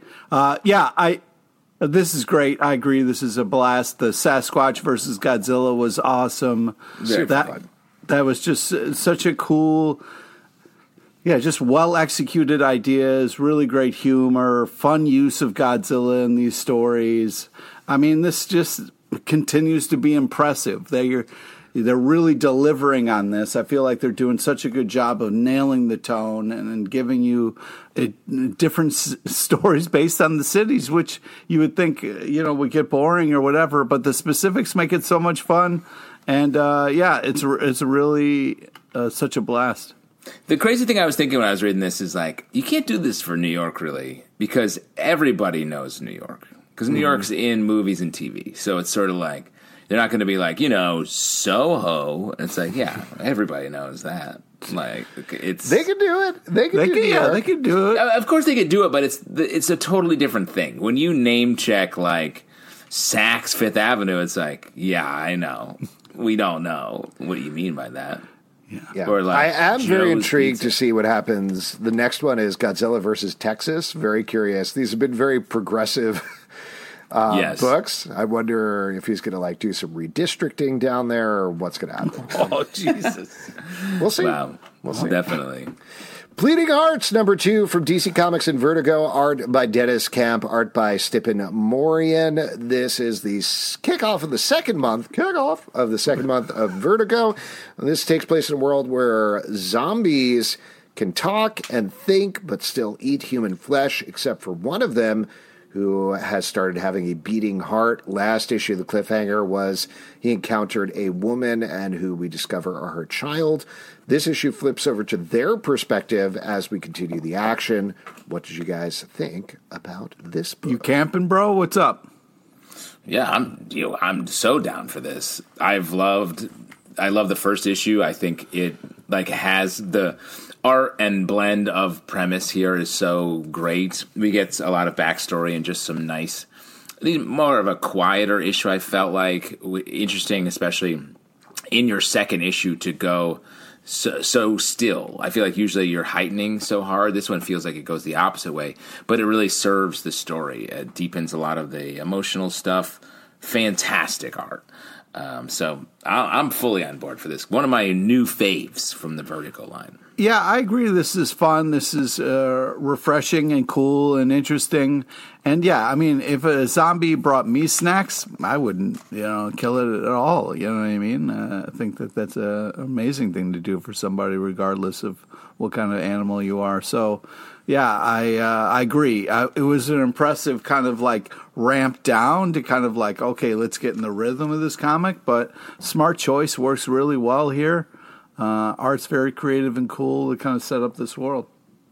This is great. I agree. This is a blast. The Sasquatch versus Godzilla was awesome. Very fun. That was just such a cool. Yeah, just well-executed ideas, really great humor, fun use of Godzilla in these stories. I mean, this just continues to be impressive. They're really delivering on this. I feel like they're doing such a good job of nailing the tone and giving you different stories based on the cities, which you would think, would get boring or whatever, but the specifics make it so much fun. And, it's really such a blast. The crazy thing I was thinking when I was reading this is like, you can't do this for New York, really, because everybody knows New York. Because New York's in movies and TV. So it's sort of like, they're not going to be like, Soho. And it's like, yeah, everybody knows that. Like, it's... They can do it. They can do it. Of course they could do it, but it's a totally different thing. When you name check, like, Saks Fifth Avenue, it's like, yeah, I know. We don't know. What do you mean by that? Yeah. Or like I am very intrigued Pizza. to see what happens. The next one is Godzilla versus Texas. Very curious. These have been very progressive books. I wonder if he's going to do some redistricting down there or what's going to happen. Oh, Jesus. We'll see. Wow. We'll see. Definitely. Bleeding Hearts, number 2 from DC Comics and Vertigo, art by Dennis Camp, art by Stephen Morian. This is the kickoff of the second month of Vertigo. This takes place in a world where zombies can talk and think, but still eat human flesh, except for one of them, who has started having a beating heart. Last issue, the cliffhanger was he encountered a woman and who we discover are her child. This issue flips over to their perspective as we continue the action. What did you guys think about this book? You camping, bro? What's up? Yeah, I'm so down for this. I love the first issue. I think it has the art and blend of premise here is so great. We get a lot of backstory and just some nice, more of a quieter issue. I felt like interesting, especially in your second issue, to go so still. I feel like usually you're heightening so hard. This one feels like it goes the opposite way, but it really serves the story. It deepens a lot of the emotional stuff. Fantastic art. So I'm fully on board for this. One of my new faves from the Vertigo line. Yeah, I agree. This is fun. This is refreshing and cool and interesting. And yeah, I mean, if a zombie brought me snacks, I wouldn't, kill it at all. You know what I mean? I think that's an amazing thing to do for somebody, regardless of what kind of animal you are. So, yeah, I agree. It was an impressive kind of like ramp down to kind of like, okay, let's get in the rhythm of this comic. But smart choice, works really well here. Art's very creative and cool to kind of set up this world.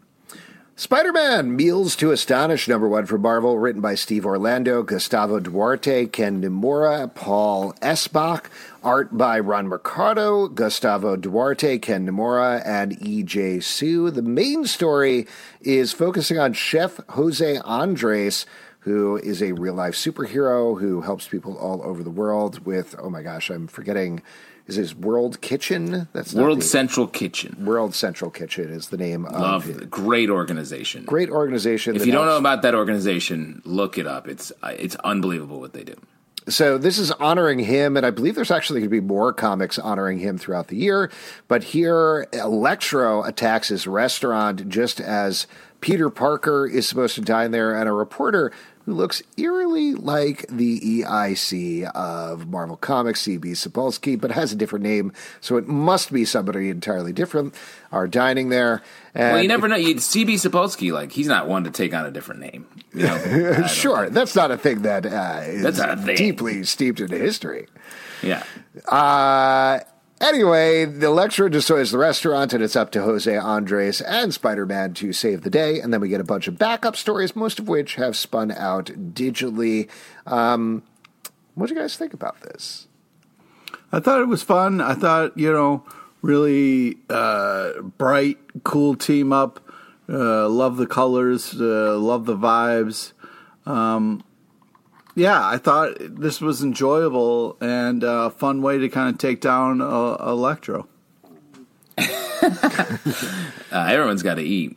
Spider-Man, Meals to Astonish, number 1 for Marvel, written by Steve Orlando, Gustavo Duarte, Ken Nomura, Paul Esbach, art by Ron Mercado, Gustavo Duarte, Ken Nomura, and E.J. Su. The main story is focusing on Chef Jose Andres, who is a real-life superhero who helps people all over the world with, oh my gosh, I'm forgetting... Is this World Kitchen? That's World Central Kitchen. World Central Kitchen is the name of it. Great organization. Great organization. If you don't know about that organization, look it up. It's unbelievable what they do. So this is honoring him, and I believe there's actually going to be more comics honoring him throughout the year. But here, Electro attacks his restaurant just as Peter Parker is supposed to dine there, and a reporter who looks eerily like the EIC of Marvel Comics, C.B. Sapolsky, but has a different name, so it must be somebody entirely different, are dining there. And well, you never know. C.B. Sapolsky, he's not one to take on a different name. Sure, that's not a thing that is deeply steeped into history. Yeah. Anyway, the Electro destroys the restaurant, and it's up to Jose Andres and Spider-Man to save the day. And then we get a bunch of backup stories, most of which have spun out digitally. What do you guys think about this? I thought it was fun. I thought, really bright, cool team up. Love the colors, love the vibes. Yeah, I thought this was enjoyable and a fun way to kind of take down Electro. Everyone's got to eat.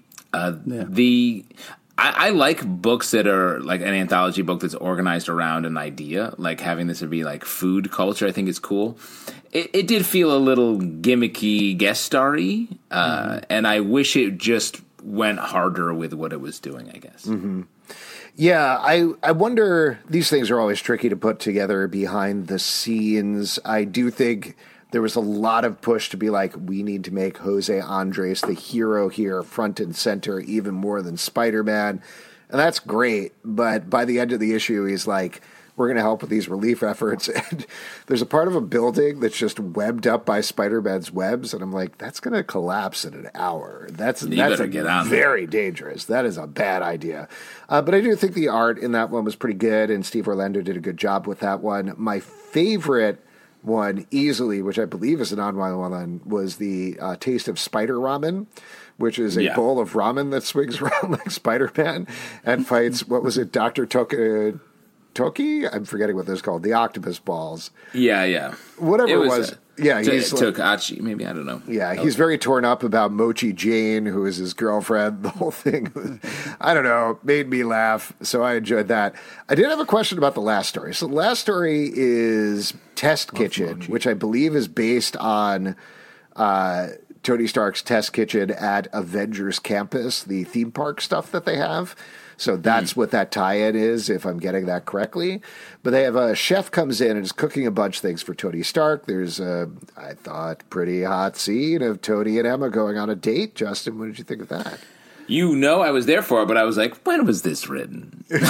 I like books that are like an anthology book that's organized around an idea, like having this be like food culture. I think is cool. It did feel a little gimmicky, guest starry, and I wish it just went harder with what it was doing, I guess. Mm-hmm. Yeah, I wonder, these things are always tricky to put together behind the scenes. I do think there was a lot of push to be like, we need to make Jose Andres the hero here, front and center, even more than Spider-Man. And that's great, but by the end of the issue, he's like, we're going to help with these relief efforts. And there's a part of a building that's just webbed up by Spider-Man's webs. And I'm like, that's going to collapse in an hour. That's very dangerous. That is a bad idea. But I do think the art in that one was pretty good. And Steve Orlando did a good job with that one. My favorite one easily, which I believe is an on-line one, was the Taste of Spider Ramen, which is a bowl of ramen that swings around like Spider-Man and fights, what was it, Dr. Toki? I'm forgetting what those called. The octopus balls. Yeah. Whatever it was. He's Tokachi, maybe, I don't know. Yeah, he's very torn up about Mochi Jane, who is his girlfriend. The whole thing, I don't know, made me laugh, so I enjoyed that. I did have a question about the last story. So the last story is Test Kitchen, which I believe is based on Tony Stark's test kitchen at Avengers Campus, the theme park stuff that they have. So that's what that tie-in is, if I'm getting that correctly. But they have a chef comes in and is cooking a bunch of things for Tony Stark. There's a, I thought, pretty hot scene of Tony and Emma going on a date. Justin, what did you think of that? You know I was there for it, but I was like, when was this written? Like,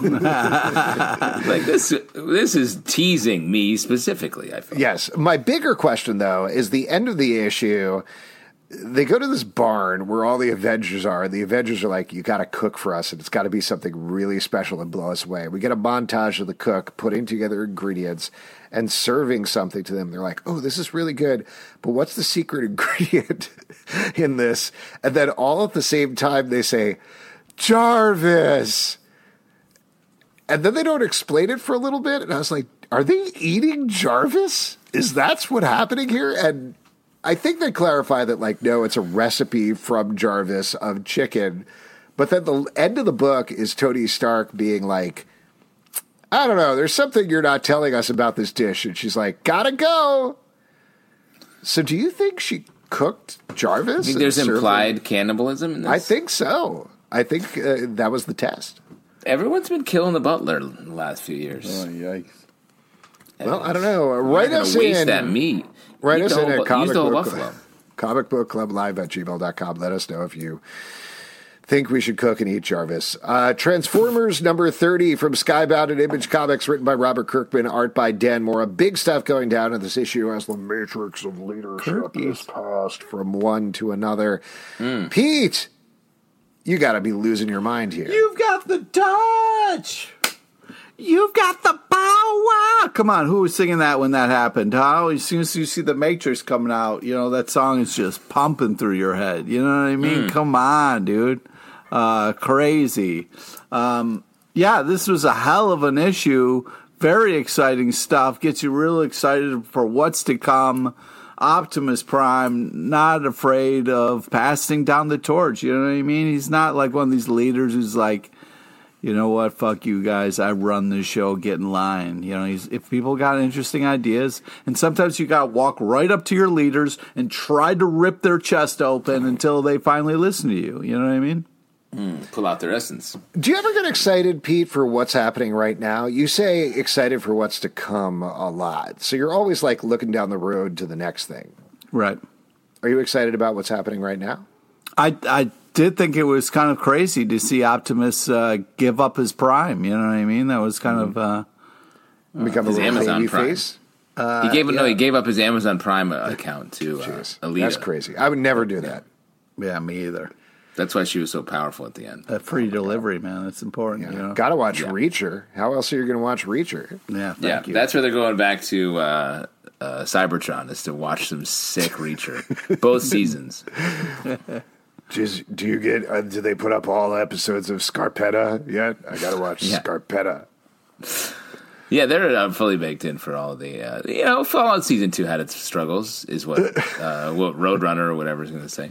this is teasing me specifically, I feel. Yes. My bigger question, though, is the end of the issue. They go to this barn where all the Avengers are. The Avengers are like, you got to cook for us, and it's got to be something really special and blow us away. We get a montage of the cook putting together ingredients and serving something to them. They're like, oh, this is really good, but what's the secret ingredient in this? And then all at the same time, they say, Jarvis. And then they don't explain it for a little bit. And I was like, are they eating Jarvis? Is that's what's happening here? And I think they clarify that, like, no, it's a recipe from Jarvis of chicken. But then the end of the book is Tony Stark being like, I don't know, there's something you're not telling us about this dish. And she's like, gotta go. So do you think she cooked Jarvis? I think there's implied cannibalism in this? I think so. I think that was the test. Everyone's been killing the butler in the last few years. Oh, yikes. Well, I don't know. Write us waste in. that meat. Write us in at Comic Book Club Live at gmail.com. Let us know if you think we should cook and eat Jarvis. Transformers number 30 from Skybound and Image Comics, written by Robert Kirkman, art by Dan Mora. Big stuff going down in this issue as the matrix of leadership is passed from one to another. Pete, you got to be losing your mind here. You've got the touch. You've got the power. Come on, who was singing that when that happened? How as soon as you see the Matrix coming out, you know that song is just pumping through your head. You know what I mean? Come on, dude. Crazy. Yeah, this was a hell of an issue. Very exciting stuff. Gets you real excited for what's to come. Optimus Prime, not afraid of passing down the torch. You know what I mean? He's not like one of these leaders who's like, you know what, fuck you guys, I run this show, get in line. You know, if people got interesting ideas, and sometimes you got to walk right up to your leaders and try to rip their chest open until they finally listen to you. You know what I mean? Pull out their essence. Do you ever get excited, Pete, for what's happening right now? You say excited for what's to come a lot. So you're always like looking down the road to the next thing. Right. Are you excited about what's happening right now? I did think it was kind of crazy to see Optimus give up his Prime. You know what I mean? That was kind of become his a little Amazon baby Prime. face. He gave up his Amazon Prime account to Alita. That's crazy. I would never do that. Yeah, me either. That's why she was so powerful at the end. That free delivery, man, that's important. You know? Got to watch Reacher. How else are you going to watch Reacher? Yeah, thank you. That's where they're going back to Cybertron, is to watch some sick Reacher. Both seasons. Do you get? Do they put up all episodes of Scarpetta yet? I got to watch Scarpetta. Yeah, they're fully baked in for all of the. Fallout Season 2 had its struggles, is what Roadrunner or whatever is going to say.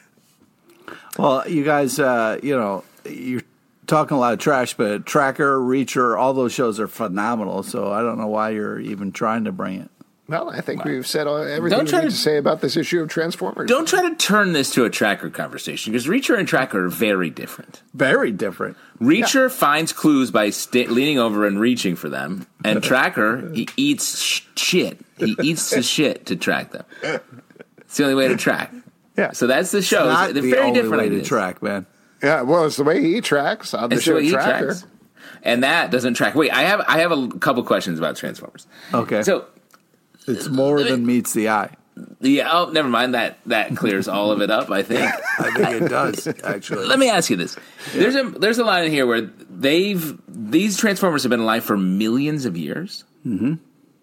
Well, you guys, you're talking a lot of trash, but Tracker, Reacher, all those shows are phenomenal. So I don't know why you're even trying to bring it. Well, I think we've said everything we need to say about this issue of Transformers. Don't try to turn this to a Tracker conversation, because Reacher and Tracker are very different. Very different. Reacher finds clues by leaning over and reaching for them, and Tracker, he eats shit. He eats the shit to track them. It's the only way to track. Yeah. So that's the show. Not They're the very only different way to track, man. Yeah, well, it's the way he tracks on the It's show the way he Tracker. tracks. And that doesn't track. Wait, I have a couple questions about Transformers. Okay. So it's more than meets the eye. Yeah. Oh, never mind. That clears all of it up, I think. I think it does, actually. Let me ask you this. There's a line in here where these Transformers have been alive for millions of years. Mm-hmm.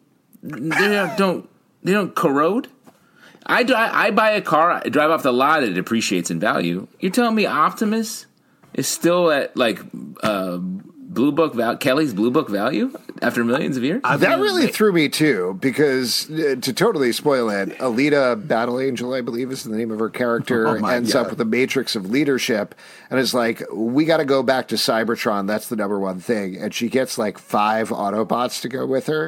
They don't corrode. I buy a car, I drive off the lot, it appreciates in value. You're telling me Optimus is still at like Kelly's Blue Book value after millions of years? That really threw me too, because to totally spoil it, Alita Battle Angel, I believe is the name of her character, ends up with a matrix of leadership, and it's like, we got to go back to Cybertron. That's the number one thing, and she gets like 5 Autobots to go with her.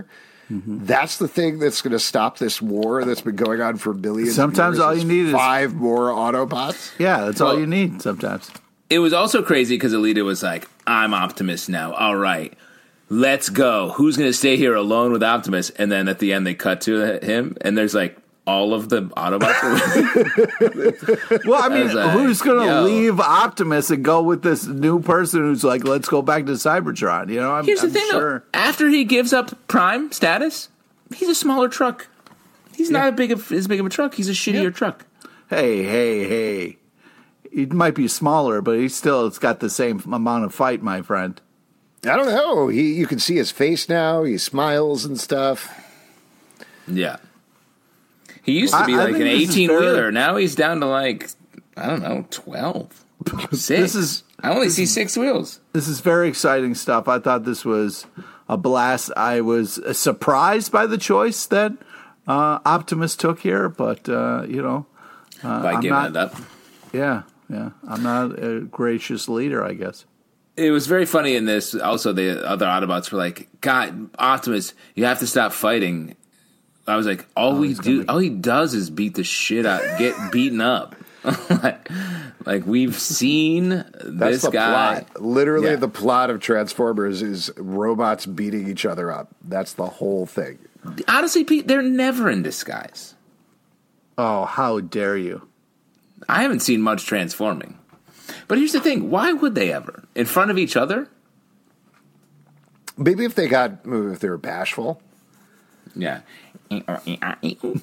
That's the thing that's going to stop this war that's been going on for billions. Sometimes of years all you need is 5 more Autobots. Yeah, that's all you need sometimes. It was also crazy because Alita was like, I'm Optimus now. All right, let's go. Who's going to stay here alone with Optimus? And then at the end, they cut to him, and there's like all of the Autobots. Well, I mean, like, who's going to leave Optimus and go with this new person who's like, let's go back to Cybertron? You know, Here's the thing, though. After he gives up Prime status, he's a smaller truck. He's not as big of a truck. He's a shittier truck. Hey. He might be smaller, but it's got the same amount of fight, my friend. I don't know. You can see his face now. He smiles and stuff. Yeah. He used to be like an 18-wheeler. Now he's down to like, I don't know, 12. 6. I only see 6 wheels. This is very exciting stuff. I thought this was a blast. I was surprised by the choice that Optimus took here, but, by giving it up. Yeah. I'm not a gracious leader, I guess. It was very funny in this. Also, the other Autobots were like, God, Optimus, you have to stop fighting. I was like, all he does is beat the shit out, get beaten up. like we've seen this guy. Plot. Literally, the plot of Transformers is robots beating each other up. That's the whole thing. Honestly, Pete, they're never in disguise. Oh, how dare you! I haven't seen much transforming. But here's the thing. Why would they ever? In front of each other? Maybe if they were bashful. Yeah. Should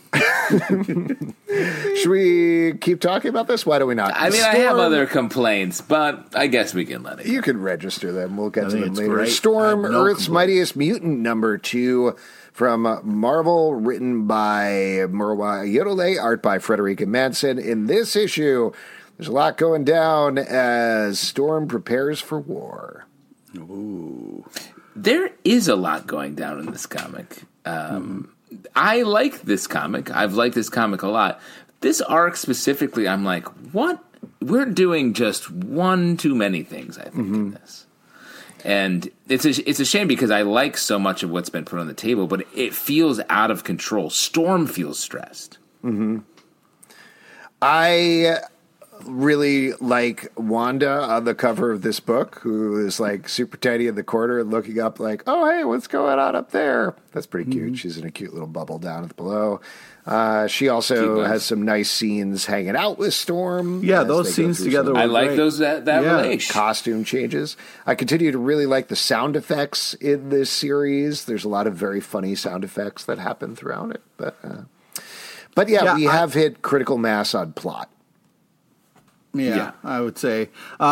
we keep talking about this? Why do we not? I mean, I have other complaints, but I guess we can let it go. You can register them. We'll get to them later. Great. Storm, Earth's Mightiest Mutant, #2 from Marvel, written by Murwa Yodole, art by Frederica Manson. In this issue, there's a lot going down as Storm prepares for war. Ooh. There is a lot going down in this comic. I like this comic. I've liked this comic a lot. This arc specifically, I'm like, what? We're doing just one too many things, I think, in this. And it's a shame because I like so much of what's been put on the table, but it feels out of control. Storm feels stressed. I really like Wanda on the cover of this book, who is like super tiny in the corner and looking up like, oh, hey, what's going on up there? That's pretty cute. She's in a cute little bubble down at the below. She also has some nice scenes hanging out with Storm. Yeah, those scenes together were I like great. those that relation. Costume changes. I continue to really like the sound effects in this series. There's a lot of very funny sound effects that happen throughout it. But we have hit critical mass on plot. Yeah, I would say.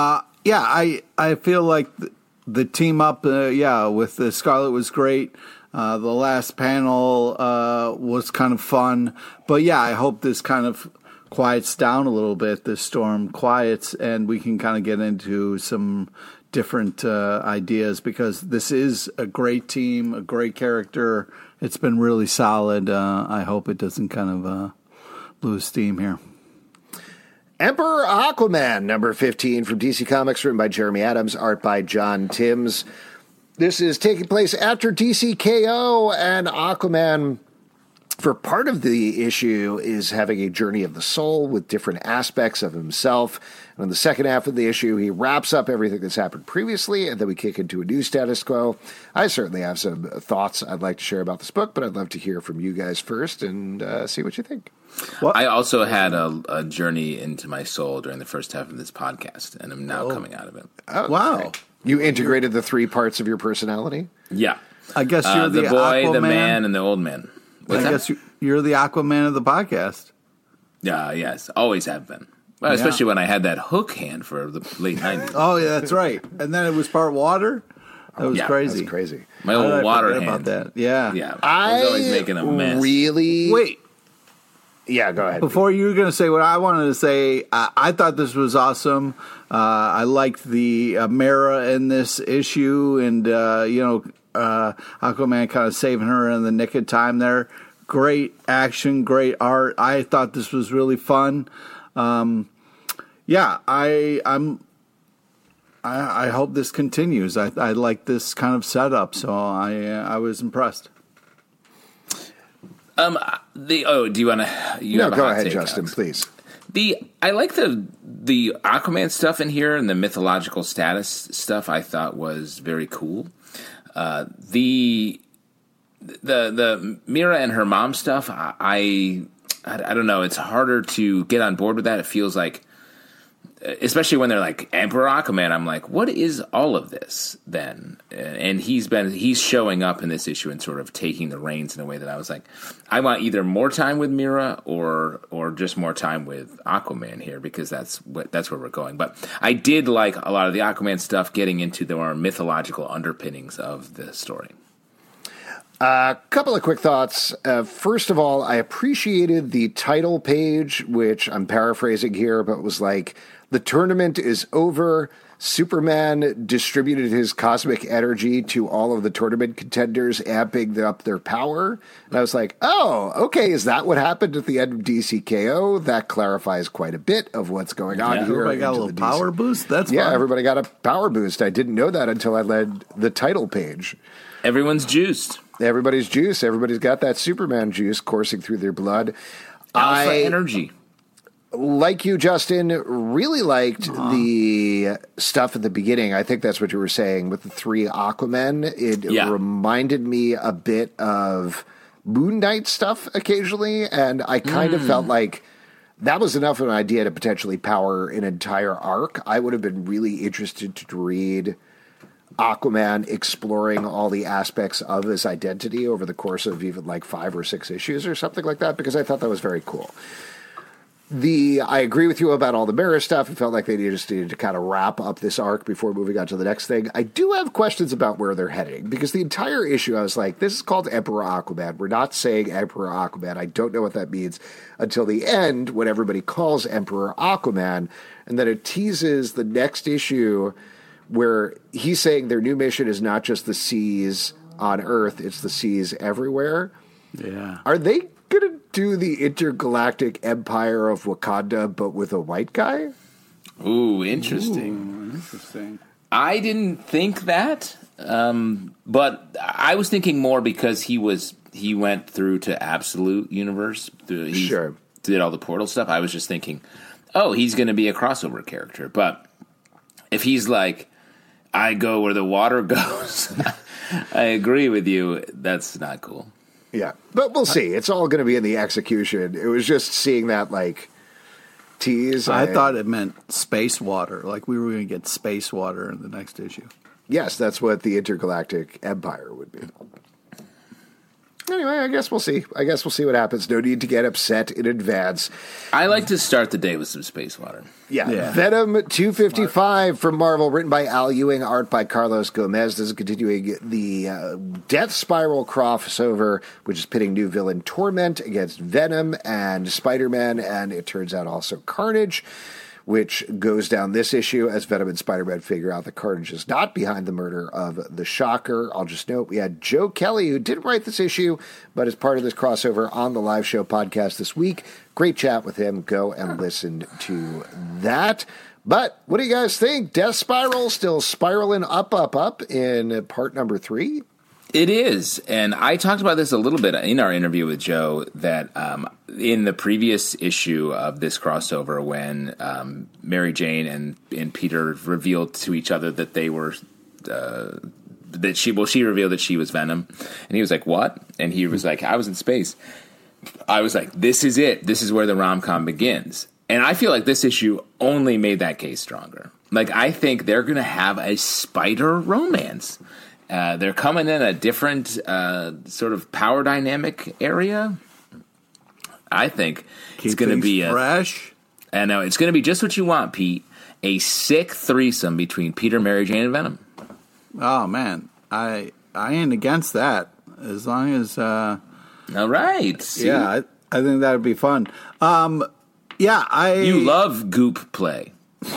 I feel like the team up, with the Scarlet was great. The last panel was kind of fun. But, I hope this kind of quiets down a little bit, this Storm quiets, and we can kind of get into some different ideas, because this is a great team, a great character. It's been really solid. I hope it doesn't kind of lose steam here. Emperor Aquaman, #15 from DC Comics, written by Jeremy Adams, art by John Timms. This is taking place after DCKO, and Aquaman, for part of the issue, is having a journey of the soul with different aspects of himself. And in the second half of the issue, he wraps up everything that's happened previously, and then we kick into a new status quo. I certainly have some thoughts I'd like to share about this book, but I'd love to hear from you guys first and see what you think. I also had a journey into my soul during the first half of this podcast, and I'm now coming out of it. Oh, wow. You integrated the 3 parts of your personality? Yeah. I guess you're the boy, Aquaman. The man, and the old man. I guess you're the Aquaman of the podcast. Yeah, yes. Always have been. Well, especially when I had that hook hand for the late 90s. Oh, yeah, that's right. And then it was part water? That was crazy. That's crazy. My old water hand. About that. Yeah. Yeah. I was always making a mess. Wait. Yeah, go ahead. Before you were going to say what I wanted to say, I thought this was awesome. I liked the Mera in this issue, and Aquaman kind of saving her in the nick of time there. Great action, great art. I thought this was really fun. I hope this continues. I like this kind of setup, so I was impressed. Do you want to? No, go ahead, Justin, please. I like the Aquaman stuff in here and the mythological status stuff. I thought was very cool. The Mera and her mom stuff. I don't know. It's harder to get on board with that. It feels like, especially when they're like Emperor Aquaman, I'm like, what is all of this then? And he's showing up in this issue and sort of taking the reins in a way that I was like, I want either more time with Mera or just more time with Aquaman here, because that's where we're going. But I did like a lot of the Aquaman stuff, getting into the more mythological underpinnings of the story. A couple of quick thoughts. First of all, I appreciated the title page, which I'm paraphrasing here, but was like, the tournament is over. Superman distributed his cosmic energy to all of the tournament contenders, amping up their power. And I was like, oh, okay, is that what happened at the end of DCKO? That clarifies quite a bit of what's going on here. Everybody got a little power boost? That's fun. Everybody got a power boost. I didn't know that until I read the title page. Everyone's juiced. Everybody's juice. Everybody's got that Superman juice coursing through their blood. Alpha energy. Like you, Justin, really liked the stuff at the beginning. I think that's what you were saying with the 3 Aquamen. It reminded me a bit of Moon Knight stuff occasionally, and I kind of felt like that was enough of an idea to potentially power an entire arc. I would have been really interested to read Aquaman exploring all the aspects of his identity over the course of even like 5 or 6 issues or something like that, because I thought that was very cool. I agree with you about all the Mera stuff. It felt like they just needed to kind of wrap up this arc before moving on to the next thing. I do have questions about where they're heading, because the entire issue I was like, this is called Emperor Aquaman. We're not saying Emperor Aquaman. I don't know what that means until the end, when everybody calls Emperor Aquaman, and then it teases the next issue where he's saying their new mission is not just the seas on Earth, it's the seas everywhere. Yeah. Are they going to do the intergalactic empire of Wakanda, but with a white guy? Ooh, interesting. I didn't think that, but I was thinking more because he went through to Absolute Universe. He did all the portal stuff. I was just thinking, oh, he's going to be a crossover character. But if he's like, I go where the water goes, I agree with you. That's not cool. Yeah, but we'll see. It's all going to be in the execution. It was just seeing that, like, tease. I thought it meant space water. Like, we were going to get space water in the next issue. Yes, that's what the intergalactic empire would be. Anyway, I guess we'll see. I guess we'll see what happens. No need to get upset in advance. I like to start the day with some space water. Yeah. Venom 255 from Marvel, written by Al Ewing, art by Carlos Gomez. This is continuing the Death Spiral crossover, which is pitting new villain Torment against Venom and Spider-Man, and it turns out also Carnage, which goes down this issue as Venom and Spider-Man figure out that Carnage is not behind the murder of the Shocker. I'll just note we had Joe Kelly, who didn't write this issue, but is part of this crossover on the live show podcast this week. Great chat with him. Go and listen to that. But what do you guys think? Death Spiral still spiraling up in part number 3? It is, and I talked about this a little bit in our interview with Joe, that in the previous issue of this crossover, when Mary Jane and Peter revealed to each other that they were she revealed that she was Venom, and he was like, "What?" And he was like, "I was in space." I was like, "This is it. This is where the rom-com begins." And I feel like this issue only made that case stronger. Like, I think they're going to have a spider romance. They're coming in a different sort of power dynamic area. I think it's going to be fresh. I know it's going to be just what you want, Pete. A sick threesome between Peter, Mary Jane, and Venom. Oh man, I ain't against that as long as. All right. See? Yeah, I think that would be fun. You love goop play.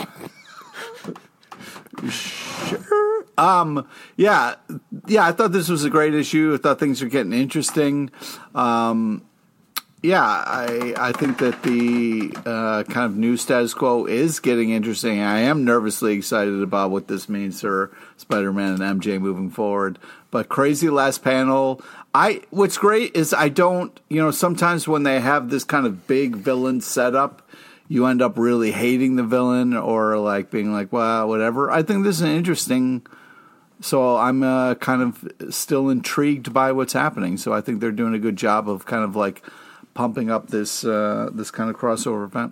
Sure. I thought this was a great issue. I thought things were getting interesting. Yeah, I think that the kind of new status quo is getting interesting. I am nervously excited about what this means for Spider-Man and MJ moving forward. But crazy last panel. What's great is I don't, sometimes when they have this kind of big villain setup, you end up really hating the villain or like being like, well, whatever. I think this is interesting. So I'm kind of still intrigued by what's happening. So I think they're doing a good job of kind of like pumping up this this kind of crossover event.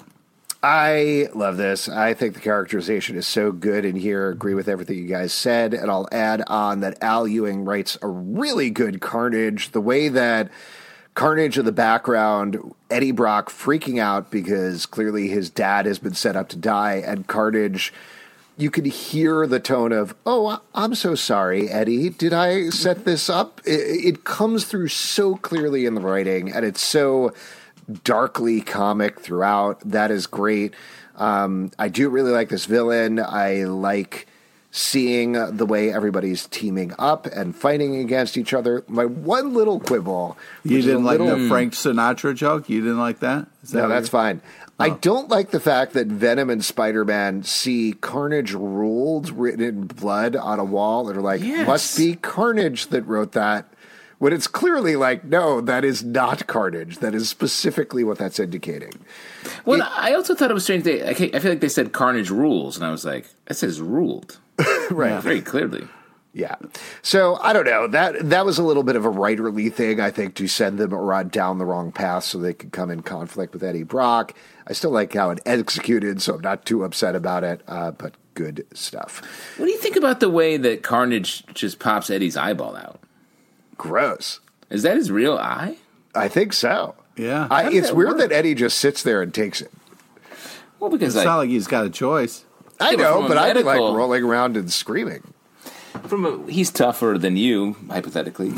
I love this. I think the characterization is so good in here. Agree with everything you guys said. And I'll add on that Al Ewing writes a really good Carnage. The way that Carnage in the background, Eddie Brock freaking out because clearly his dad has been set up to die, and Carnage, you could hear the tone of, oh, I'm so sorry, Eddie. Did I set this up? It comes through so clearly in the writing, and it's so darkly comic throughout. That is great. I do really like this villain. I like seeing the way everybody's teaming up and fighting against each other. My one little quibble. You didn't like the Frank Sinatra joke? You didn't like that? No, that's fine. Oh. I don't like the fact that Venom and Spider-Man see Carnage ruled written in blood on a wall and are like, must be Carnage that wrote that. When it's clearly like, no, that is not Carnage. That is specifically what that's indicating. Well, I also thought it was strange. I feel like they said Carnage rules, and I was like, that says ruled. Right. Yeah, very clearly. Yeah. So, I don't know. That was a little bit of a writerly thing, I think, to send them down the wrong path so they could come in conflict with Eddie Brock. I still like how it executed, so I'm not too upset about it, but good stuff. What do you think about the way that Carnage just pops Eddie's eyeball out? Gross. Is that his real eye? I think so. Yeah. It's weird that Eddie just sits there and takes it. Well, because it's not like he's got a choice. I know, but I'd be like rolling around and screaming. He's tougher than you, hypothetically.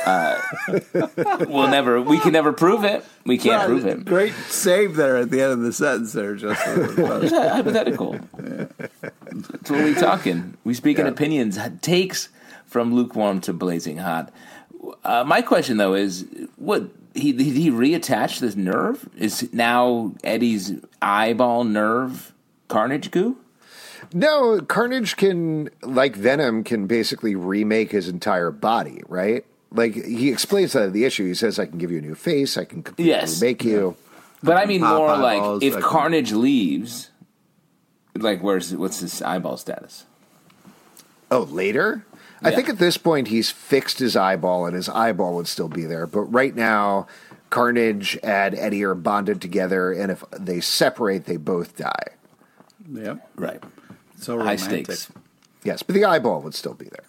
We can never prove it. We can't prove it. Great save there at the end of the sentence there, Justin. Hypothetical. That's what we talking. We speak in opinions. Takes from lukewarm to blazing hot. My question, though, is did he reattach this nerve? Is now Eddie's eyeball nerve Carnage goo? No, Carnage can, like Venom, can basically remake his entire body, right? Like, he explains that the issue. He says, I can give you a new face, I can completely make you. But I mean more like, if Carnage leaves, like, what's his eyeball status? Oh, later? Yeah. I think at this point he's fixed his eyeball and his eyeball would still be there. But right now, Carnage and Eddie are bonded together, and if they separate, they both die. Yep. Right. So high romantic. stakes. Yes, but the eyeball would still be there.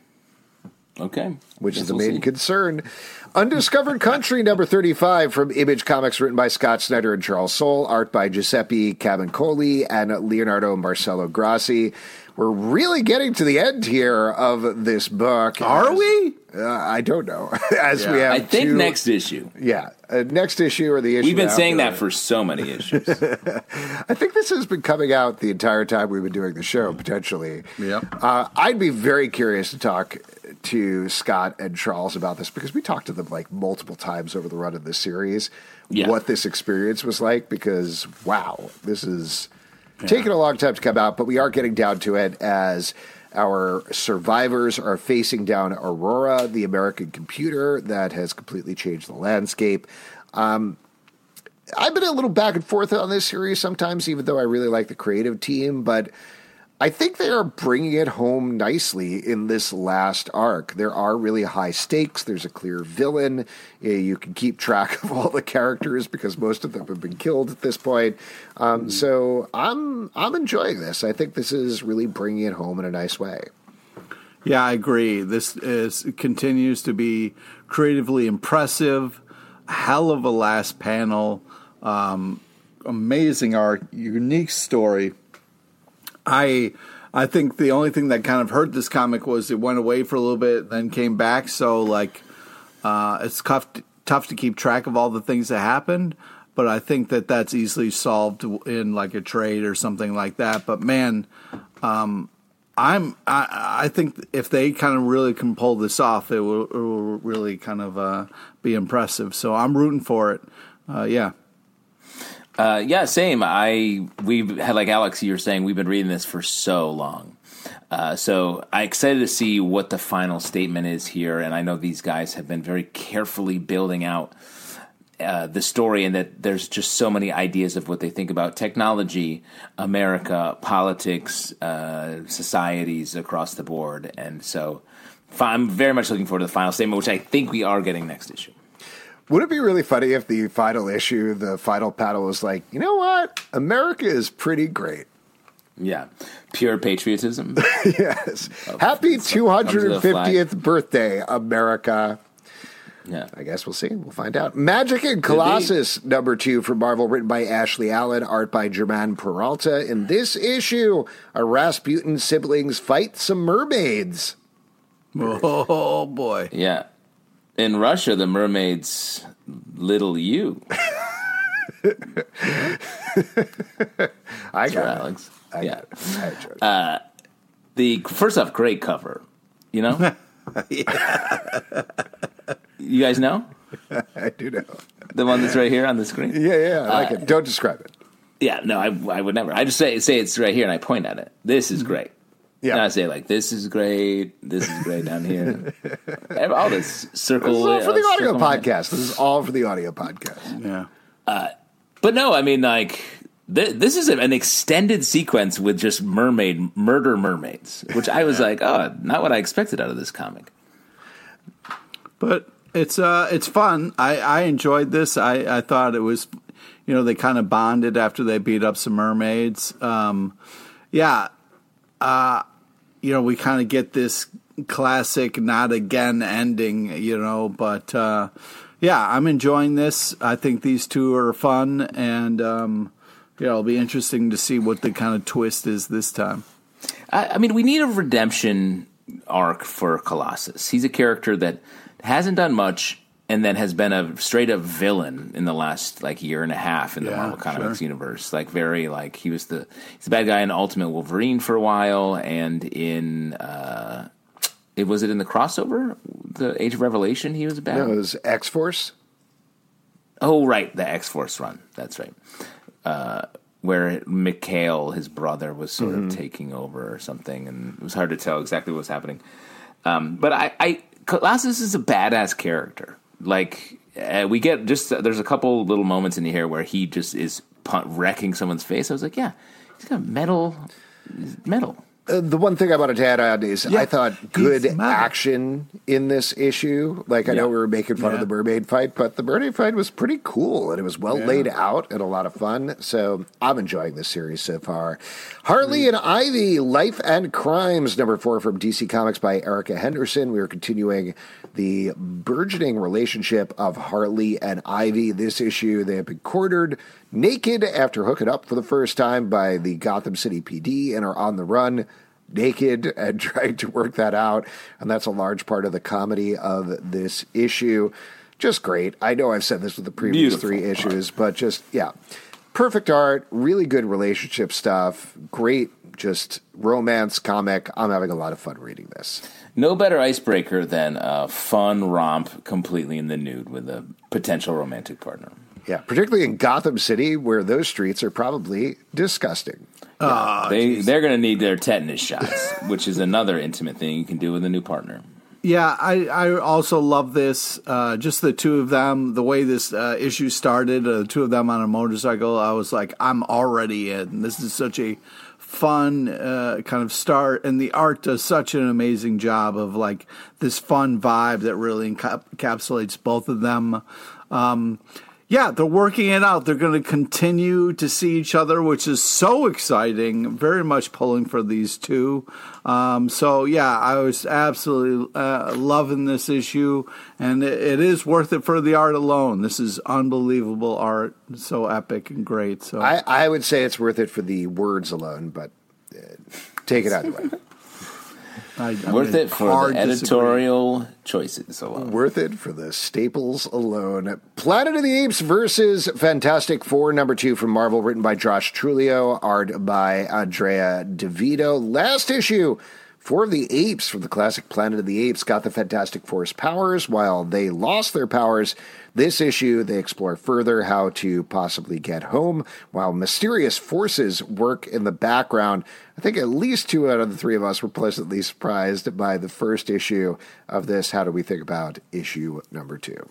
Okay. Which is the main concern. Undiscovered Country, number 35, from Image Comics, written by Scott Snyder and Charles Soule, art by Giuseppe Camuncoli and Leonardo Marcello Grassi. We're really getting to the end here of this book. Are we? I don't know. As we have, I think next issue. Yeah, next issue or the issue. We've been saying that for so many issues. I think this has been coming out the entire time we've been doing the show, potentially. Yeah. I'd be very curious to talk to Scott and Charles about this because we talked to them like multiple times over the run of this series. What this experience was like, because wow, this is. Taking a long time to come out, but we are getting down to it as our survivors are facing down Aurora, the American computer that has completely changed the landscape. I've been a little back and forth on this series sometimes, even though I really like the creative team, but I think they are bringing it home nicely in this last arc. There are really high stakes. There's a clear villain. You can keep track of all the characters because most of them have been killed at this point. So I'm enjoying this. I think this is really bringing it home in a nice way. Yeah, I agree. This continues to be creatively impressive. Hell of a last panel. Amazing art. Unique story. I think the only thing that kind of hurt this comic was it went away for a little bit, then came back. So like, it's tough to keep track of all the things that happened. But I think that that's easily solved in like a trade or something like that. But man, I think if they kind of really can pull this off, it will really kind of be impressive. So I'm rooting for it. Yeah. Yeah, same. We've had, like Alex, you were saying, we've been reading this for so long. So I'm excited to see what the final statement is here. And I know these guys have been very carefully building out the story, and that there's just so many ideas of what they think about technology, America, politics, societies across the board. And so I'm very much looking forward to the final statement, which I think we are getting next issue. Would it be really funny if the final issue, the final panel was like, you know what? America is pretty great. Yeah. Pure patriotism. Yes. Happy 250th birthday, America. Yeah. I guess we'll see. We'll find out. Magic and Colossus, #2 from Marvel, written by Ashley Allen, art by Germán Peralta. In this issue, our Rasputin siblings fight some mermaids. Oh, boy. Yeah. In Russia, the mermaid's little you. I got it, Alex. I got it. The first off, great cover. You know? You guys know? I do know. The one that's right here on the screen? Yeah, I like it. Don't describe it. Yeah, no, I would never. I just say it's right here, and I point at it. This is great. Yeah. And I say, like, this is great down here. All this circle. This is all for the audio podcast. This is all for the audio podcast. Yeah. But no, I mean, like, this is an extended sequence with just murder mermaids, which I was like, oh, not what I expected out of this comic. But it's fun. I enjoyed this. I thought it was, they kind of bonded after they beat up some mermaids. We kind of get this classic not again ending, but I'm enjoying this. I think these two are fun, and it'll be interesting to see what the kind of twist is this time. I mean, we need a redemption arc for Colossus. He's a character that hasn't done much and then has been a straight up villain in the last year and a half in the Marvel Comics universe. He's the bad guy in Ultimate Wolverine for a while, and in was it in the crossover, the Age of Revelation? He was bad. No, it was X-Force. Oh, right, the X-Force run. That's right. Where Mikhail, his brother, was sort of taking over or something, and it was hard to tell exactly what was happening. But Colossus is a badass character. We get there's a couple little moments in here where he just is wrecking someone's face. I was like, yeah, he's got metal. The one thing I wanted to add on is I thought good action in this issue. I know we were making fun of the mermaid fight, but the mermaid fight was pretty cool, and it was well laid out and a lot of fun. So I'm enjoying this series so far. Harley and Ivy, Life and Crimes, #4 from DC Comics by Erica Henderson. We are continuing the burgeoning relationship of Harley and Ivy. This issue, they have been cornered naked after hooking up for the first time by the Gotham City PD and are on the run naked and trying to work that out. And that's a large part of the comedy of this issue. Just great. I know I've said this with the previous three issues, but just, perfect art, really good relationship stuff, great just romance comic. I'm having a lot of fun reading this. No better icebreaker than a fun romp completely in the nude with a potential romantic partner. Yeah, particularly in Gotham City, where those streets are probably disgusting. They're going to need their tetanus shots, which is another intimate thing you can do with a new partner. Yeah, I also love this. Just the two of them, the way this issue started, the two of them on a motorcycle, I was like, I'm already in. This is such a fun kind of start, and the art does such an amazing job of this fun vibe that really encapsulates both of them. They're working it out. They're going to continue to see each other, which is so exciting. Very much pulling for these two. I was absolutely loving this issue, and it is worth it for the art alone. This is unbelievable art, so epic and great. So I would say it's worth it for the words alone, but take it either way. Worth it for the editorial choices alone. Worth it for the staples alone. Planet of the Apes versus Fantastic Four, #2 from Marvel, written by Josh Trulio, art by Andrea DeVito. Last issue 4 of the apes from the classic Planet of the Apes got the Fantastic Four's powers. While they lost their powers, this issue they explore further how to possibly get home, while mysterious forces work in the background. I think at least 2 out of the 3 of us were pleasantly surprised by the first issue of this. How do we think about issue number 2?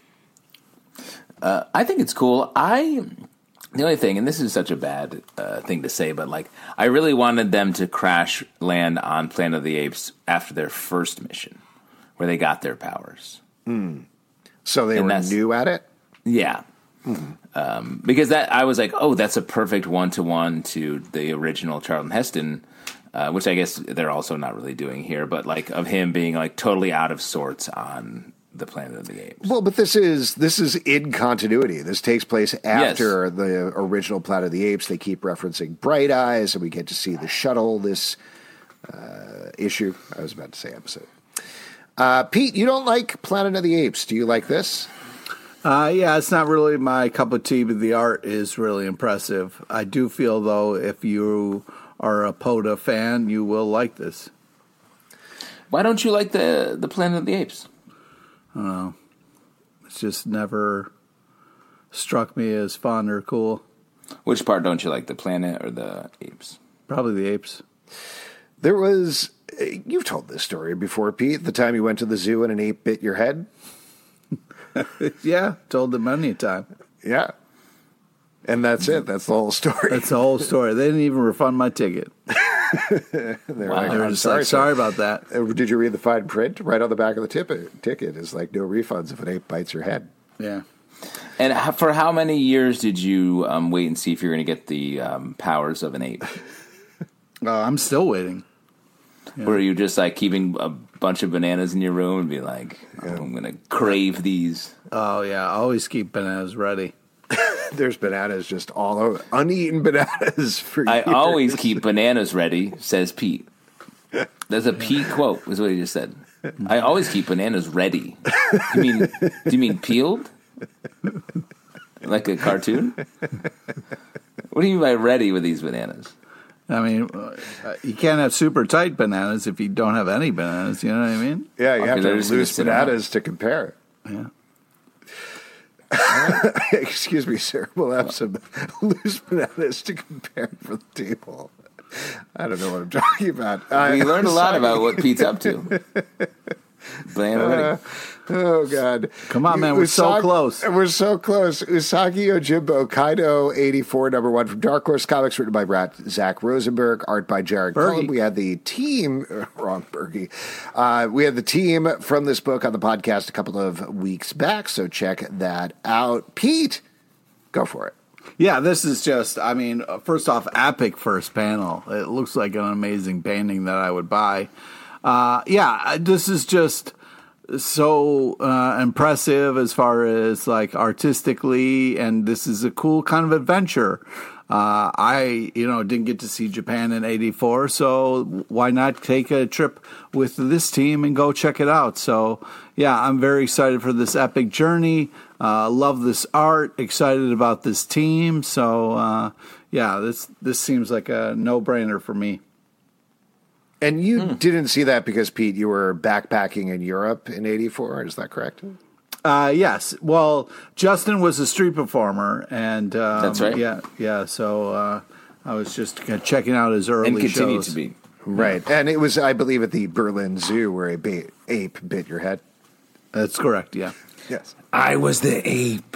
I think it's cool. The only thing, and this is such a bad thing to say, but like I really wanted them to crash land on Planet of the Apes after their first mission, where they got their powers. So they were new at it? Yeah. Because I was like, oh, that's a perfect one-to-one to the original Charlton Heston, which I guess they're also not really doing here, but like of him being like totally out of sorts on the Planet of the Apes. Well, but this is in continuity. This takes place after the original Planet of the Apes. They keep referencing Bright Eyes, and we get to see the shuttle this issue. I was about to say episode. Pete, you don't like Planet of the Apes. Do you like this? Yeah, it's not really my cup of tea, but the art is really impressive. I do feel, though, if you are a POTA fan, you will like this. Why don't you like the Planet of the Apes? I don't know. It's just never struck me as fun or cool. Which part don't you like, the planet or the apes? Probably the apes. There was, you've told this story before, Pete, the time you went to the zoo and an ape bit your head. Yeah, told them many a time. Yeah. And that's it. That's the whole story. That's the whole story. They didn't even refund my ticket. They're like, They were just like, sorry about that. Did you read the fine print? Right on the back of the ticket is like, no refunds if an ape bites your head. Yeah. And for how many years did you wait and see if you're going to get the powers of an ape? I'm still waiting. Yeah. Or are you just like keeping a bunch of bananas in your room and be like, I'm going to crave these? Oh, yeah. I always keep bananas ready. There's bananas just all over, uneaten bananas for I years. always keep bananas ready, says Pete. That's a Pete quote, is what he just said. I always keep bananas ready. Do you mean peeled? Like a cartoon? What do you mean by ready with these bananas? I mean, you can't have super tight bananas if you don't have any bananas. You know what I mean? Yeah, you have to have loose bananas to compare. Yeah. Excuse me, sir. We'll have some loose bananas to compare for the table. I don't know what I'm talking about. We learned a lot about what Pete's up to. Banana ready. Oh, God. Come on, man. We're so close. We're so close. Usagi Yojimbo, Kaido 84, #1 from Dark Horse Comics, written by Zach Rosenberg, art by Jared Cullen. We had the team, wrong Bergie. We had the team from this book on the podcast a couple of weeks back, so check that out. Pete, go for it. Yeah, this is just, I mean, first off, epic first panel. It looks like an amazing painting that I would buy. Yeah, this is just so impressive as far as like artistically, and this is a cool kind of adventure. I didn't get to see Japan in '84, so why not take a trip with this team and go check it out? So yeah, I'm very excited for this epic journey. Love this art, excited about this team. So yeah, this seems like a no-brainer for me. And you didn't see that because, Pete, you were backpacking in Europe in '84. Is that correct? Yes. Well, Justin was a street performer, and that's right. Yeah. So I was just checking out his early and continue shows. To be right. And it was, I believe, at the Berlin Zoo where a ape bit your head. That's correct. Yeah. Yes. I was the ape.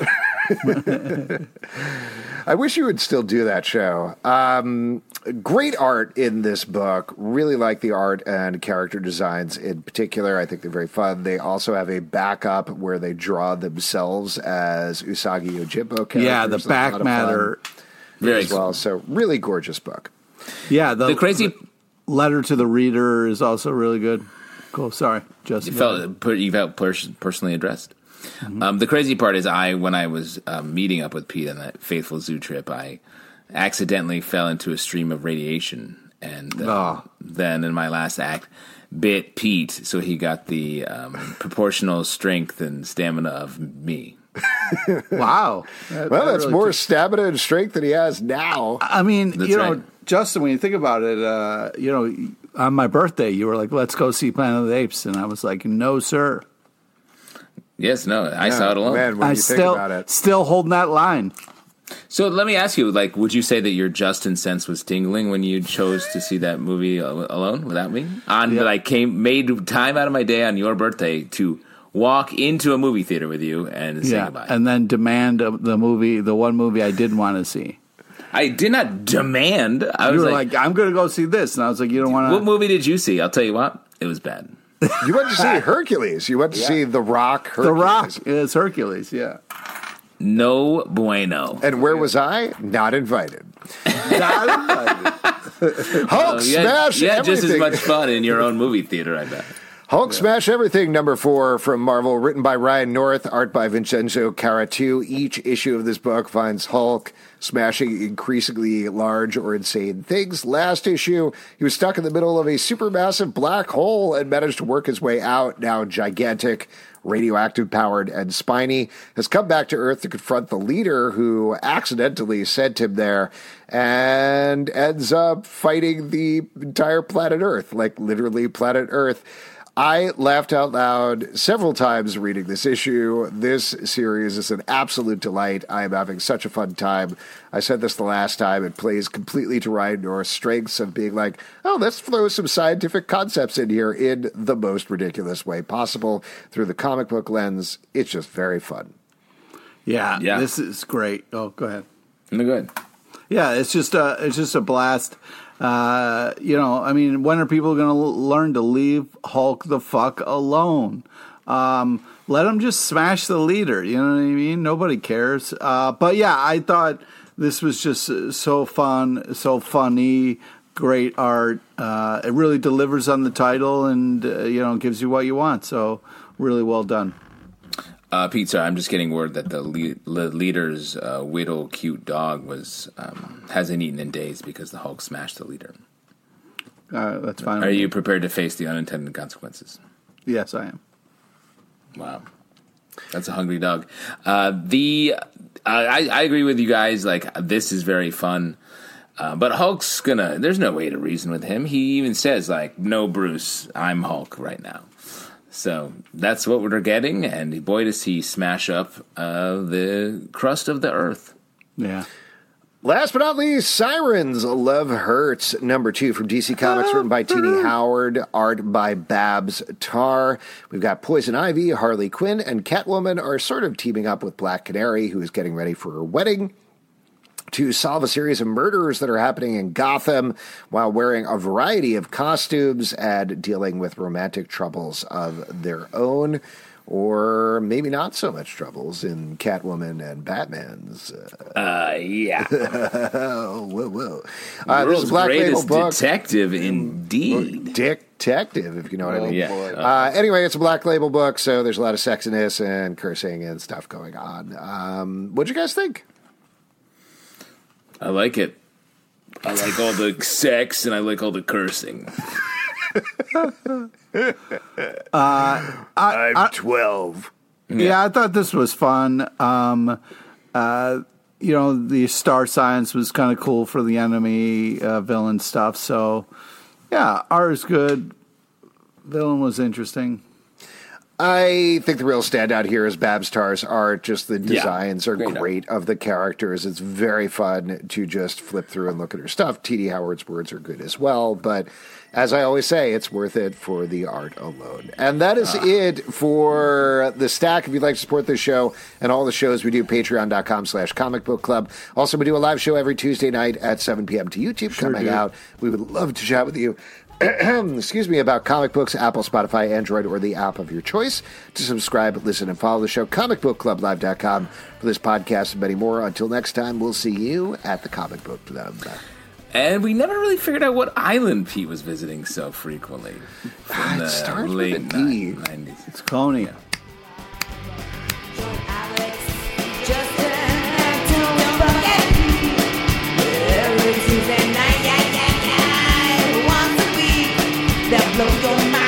I wish you would still do that show. Great art in this book. Really like the art and character designs in particular. I think they're very fun. They also have a backup where they draw themselves as Usagi Yojimbo characters. Yeah, the back matter. Very as well. So really gorgeous book. Yeah, the crazy letter to the reader is also really good. Cool. Sorry, Justin. You felt personally addressed. Mm-hmm. The crazy part is when I was meeting up with Pete on that Faithful Zoo trip, I accidentally fell into a stream of radiation, and then in my last act bit Pete, so he got the proportional strength and stamina of me. Wow. That's really more stamina and strength than he has now. I mean, That's right. Justin, when you think about it, on my birthday, you were like, let's go see Planet of the Apes. And I was like, no, sir. Yes, no, I saw it alone. Man, when you think about it. Still holding that line. So let me ask you, like, would you say that your Justin sense was tingling when you chose to see that movie alone without me? Made time out of my day on your birthday to walk into a movie theater with you and say goodbye. And then demand the one movie I didn't want to see. I did not demand. You were like, I'm going to go see this. And I was like, you don't want to. What movie did you see? I'll tell you what. It was bad. You went to see Hercules. You went to see The Rock. Hercules. The Rock is Hercules, yeah. No bueno. And where was I? Not invited. Not invited. Hulk smash everything. Just as much fun in your own movie theater, I bet. Hulk Smash Everything, number 4 from Marvel, written by Ryan North, art by Vincenzo Caratu. Each issue of this book finds Hulk smashing increasingly large or insane things. Last issue, he was stuck in the middle of a supermassive black hole and managed to work his way out. Now gigantic, radioactive powered, and spiny, has come back to Earth to confront the leader who accidentally sent him there and ends up fighting the entire planet Earth, like literally planet Earth. I laughed out loud several times reading this issue. This series is an absolute delight. I am having such a fun time. I said this the last time. It plays completely to Ryan North's strengths of being like, oh, let's throw some scientific concepts in here in the most ridiculous way possible through the comic book lens. It's just very fun. Yeah. This is great. Oh, go ahead. No, go ahead. Yeah, it's just a blast. When are people going to learn to leave Hulk the fuck alone? Let him just smash the leader. You know what I mean? Nobody cares. But yeah, I thought this was just so fun, so funny, great art. It really delivers on the title and, gives you what you want. So really well done. Pete, I'm just getting word that the leader's whittle cute dog hasn't eaten in days because the Hulk smashed the leader. That's fine. Are you prepared to face the unintended consequences? Yes, I am. Wow. That's a hungry dog. I agree with you guys. Like, this is very fun. But Hulk's there's no way to reason with him. He even says, like, no, Bruce, I'm Hulk right now. So that's what we're getting, and boy, does he smash up the crust of the earth. Yeah. Last but not least, Sirens, Love Hurts, number 2 from DC Comics, written by Tini Howard, art by Babs Tarr. We've got Poison Ivy, Harley Quinn, and Catwoman are sort of teaming up with Black Canary, who is getting ready for her wedding, to solve a series of murders that are happening in Gotham while wearing a variety of costumes and dealing with romantic troubles of their own, or maybe not so much troubles in Catwoman and Batman's. Yeah. Whoa. World's this is Black Label greatest book. Detective, indeed. Detective, if you know what I mean. Yeah. Anyway, it's a Black Label book, so there's a lot of sexiness and cursing and stuff going on. What'd you guys think? I like it. I like all the sex and I like all the cursing. I'm 12. Yeah, I thought this was fun. The star science was kind of cool for the enemy villain stuff. So, yeah, art is good. Villain was interesting. I think the real standout here is Babs Tarr's art. Just the designs are great of the characters. It's very fun to just flip through and look at her stuff. T.D. Howard's words are good as well. But as I always say, it's worth it for the art alone. And that is it for the stack. If you'd like to support this show and all the shows we do, patreon.com/Comic Book Club. Also, we do a live show every Tuesday night at 7 p.m. to YouTube. Come hang out. We would love to chat with you. Excuse me, about comic books, Apple, Spotify, Android, or the app of your choice. To subscribe, listen, and follow the show, comicbookclublive.com for this podcast and many more. Until next time, we'll see you at the Comic Book Club. And we never really figured out what island Pete was visiting so frequently. From It starts late with an E. 90s. It's Coney. That blow your mind.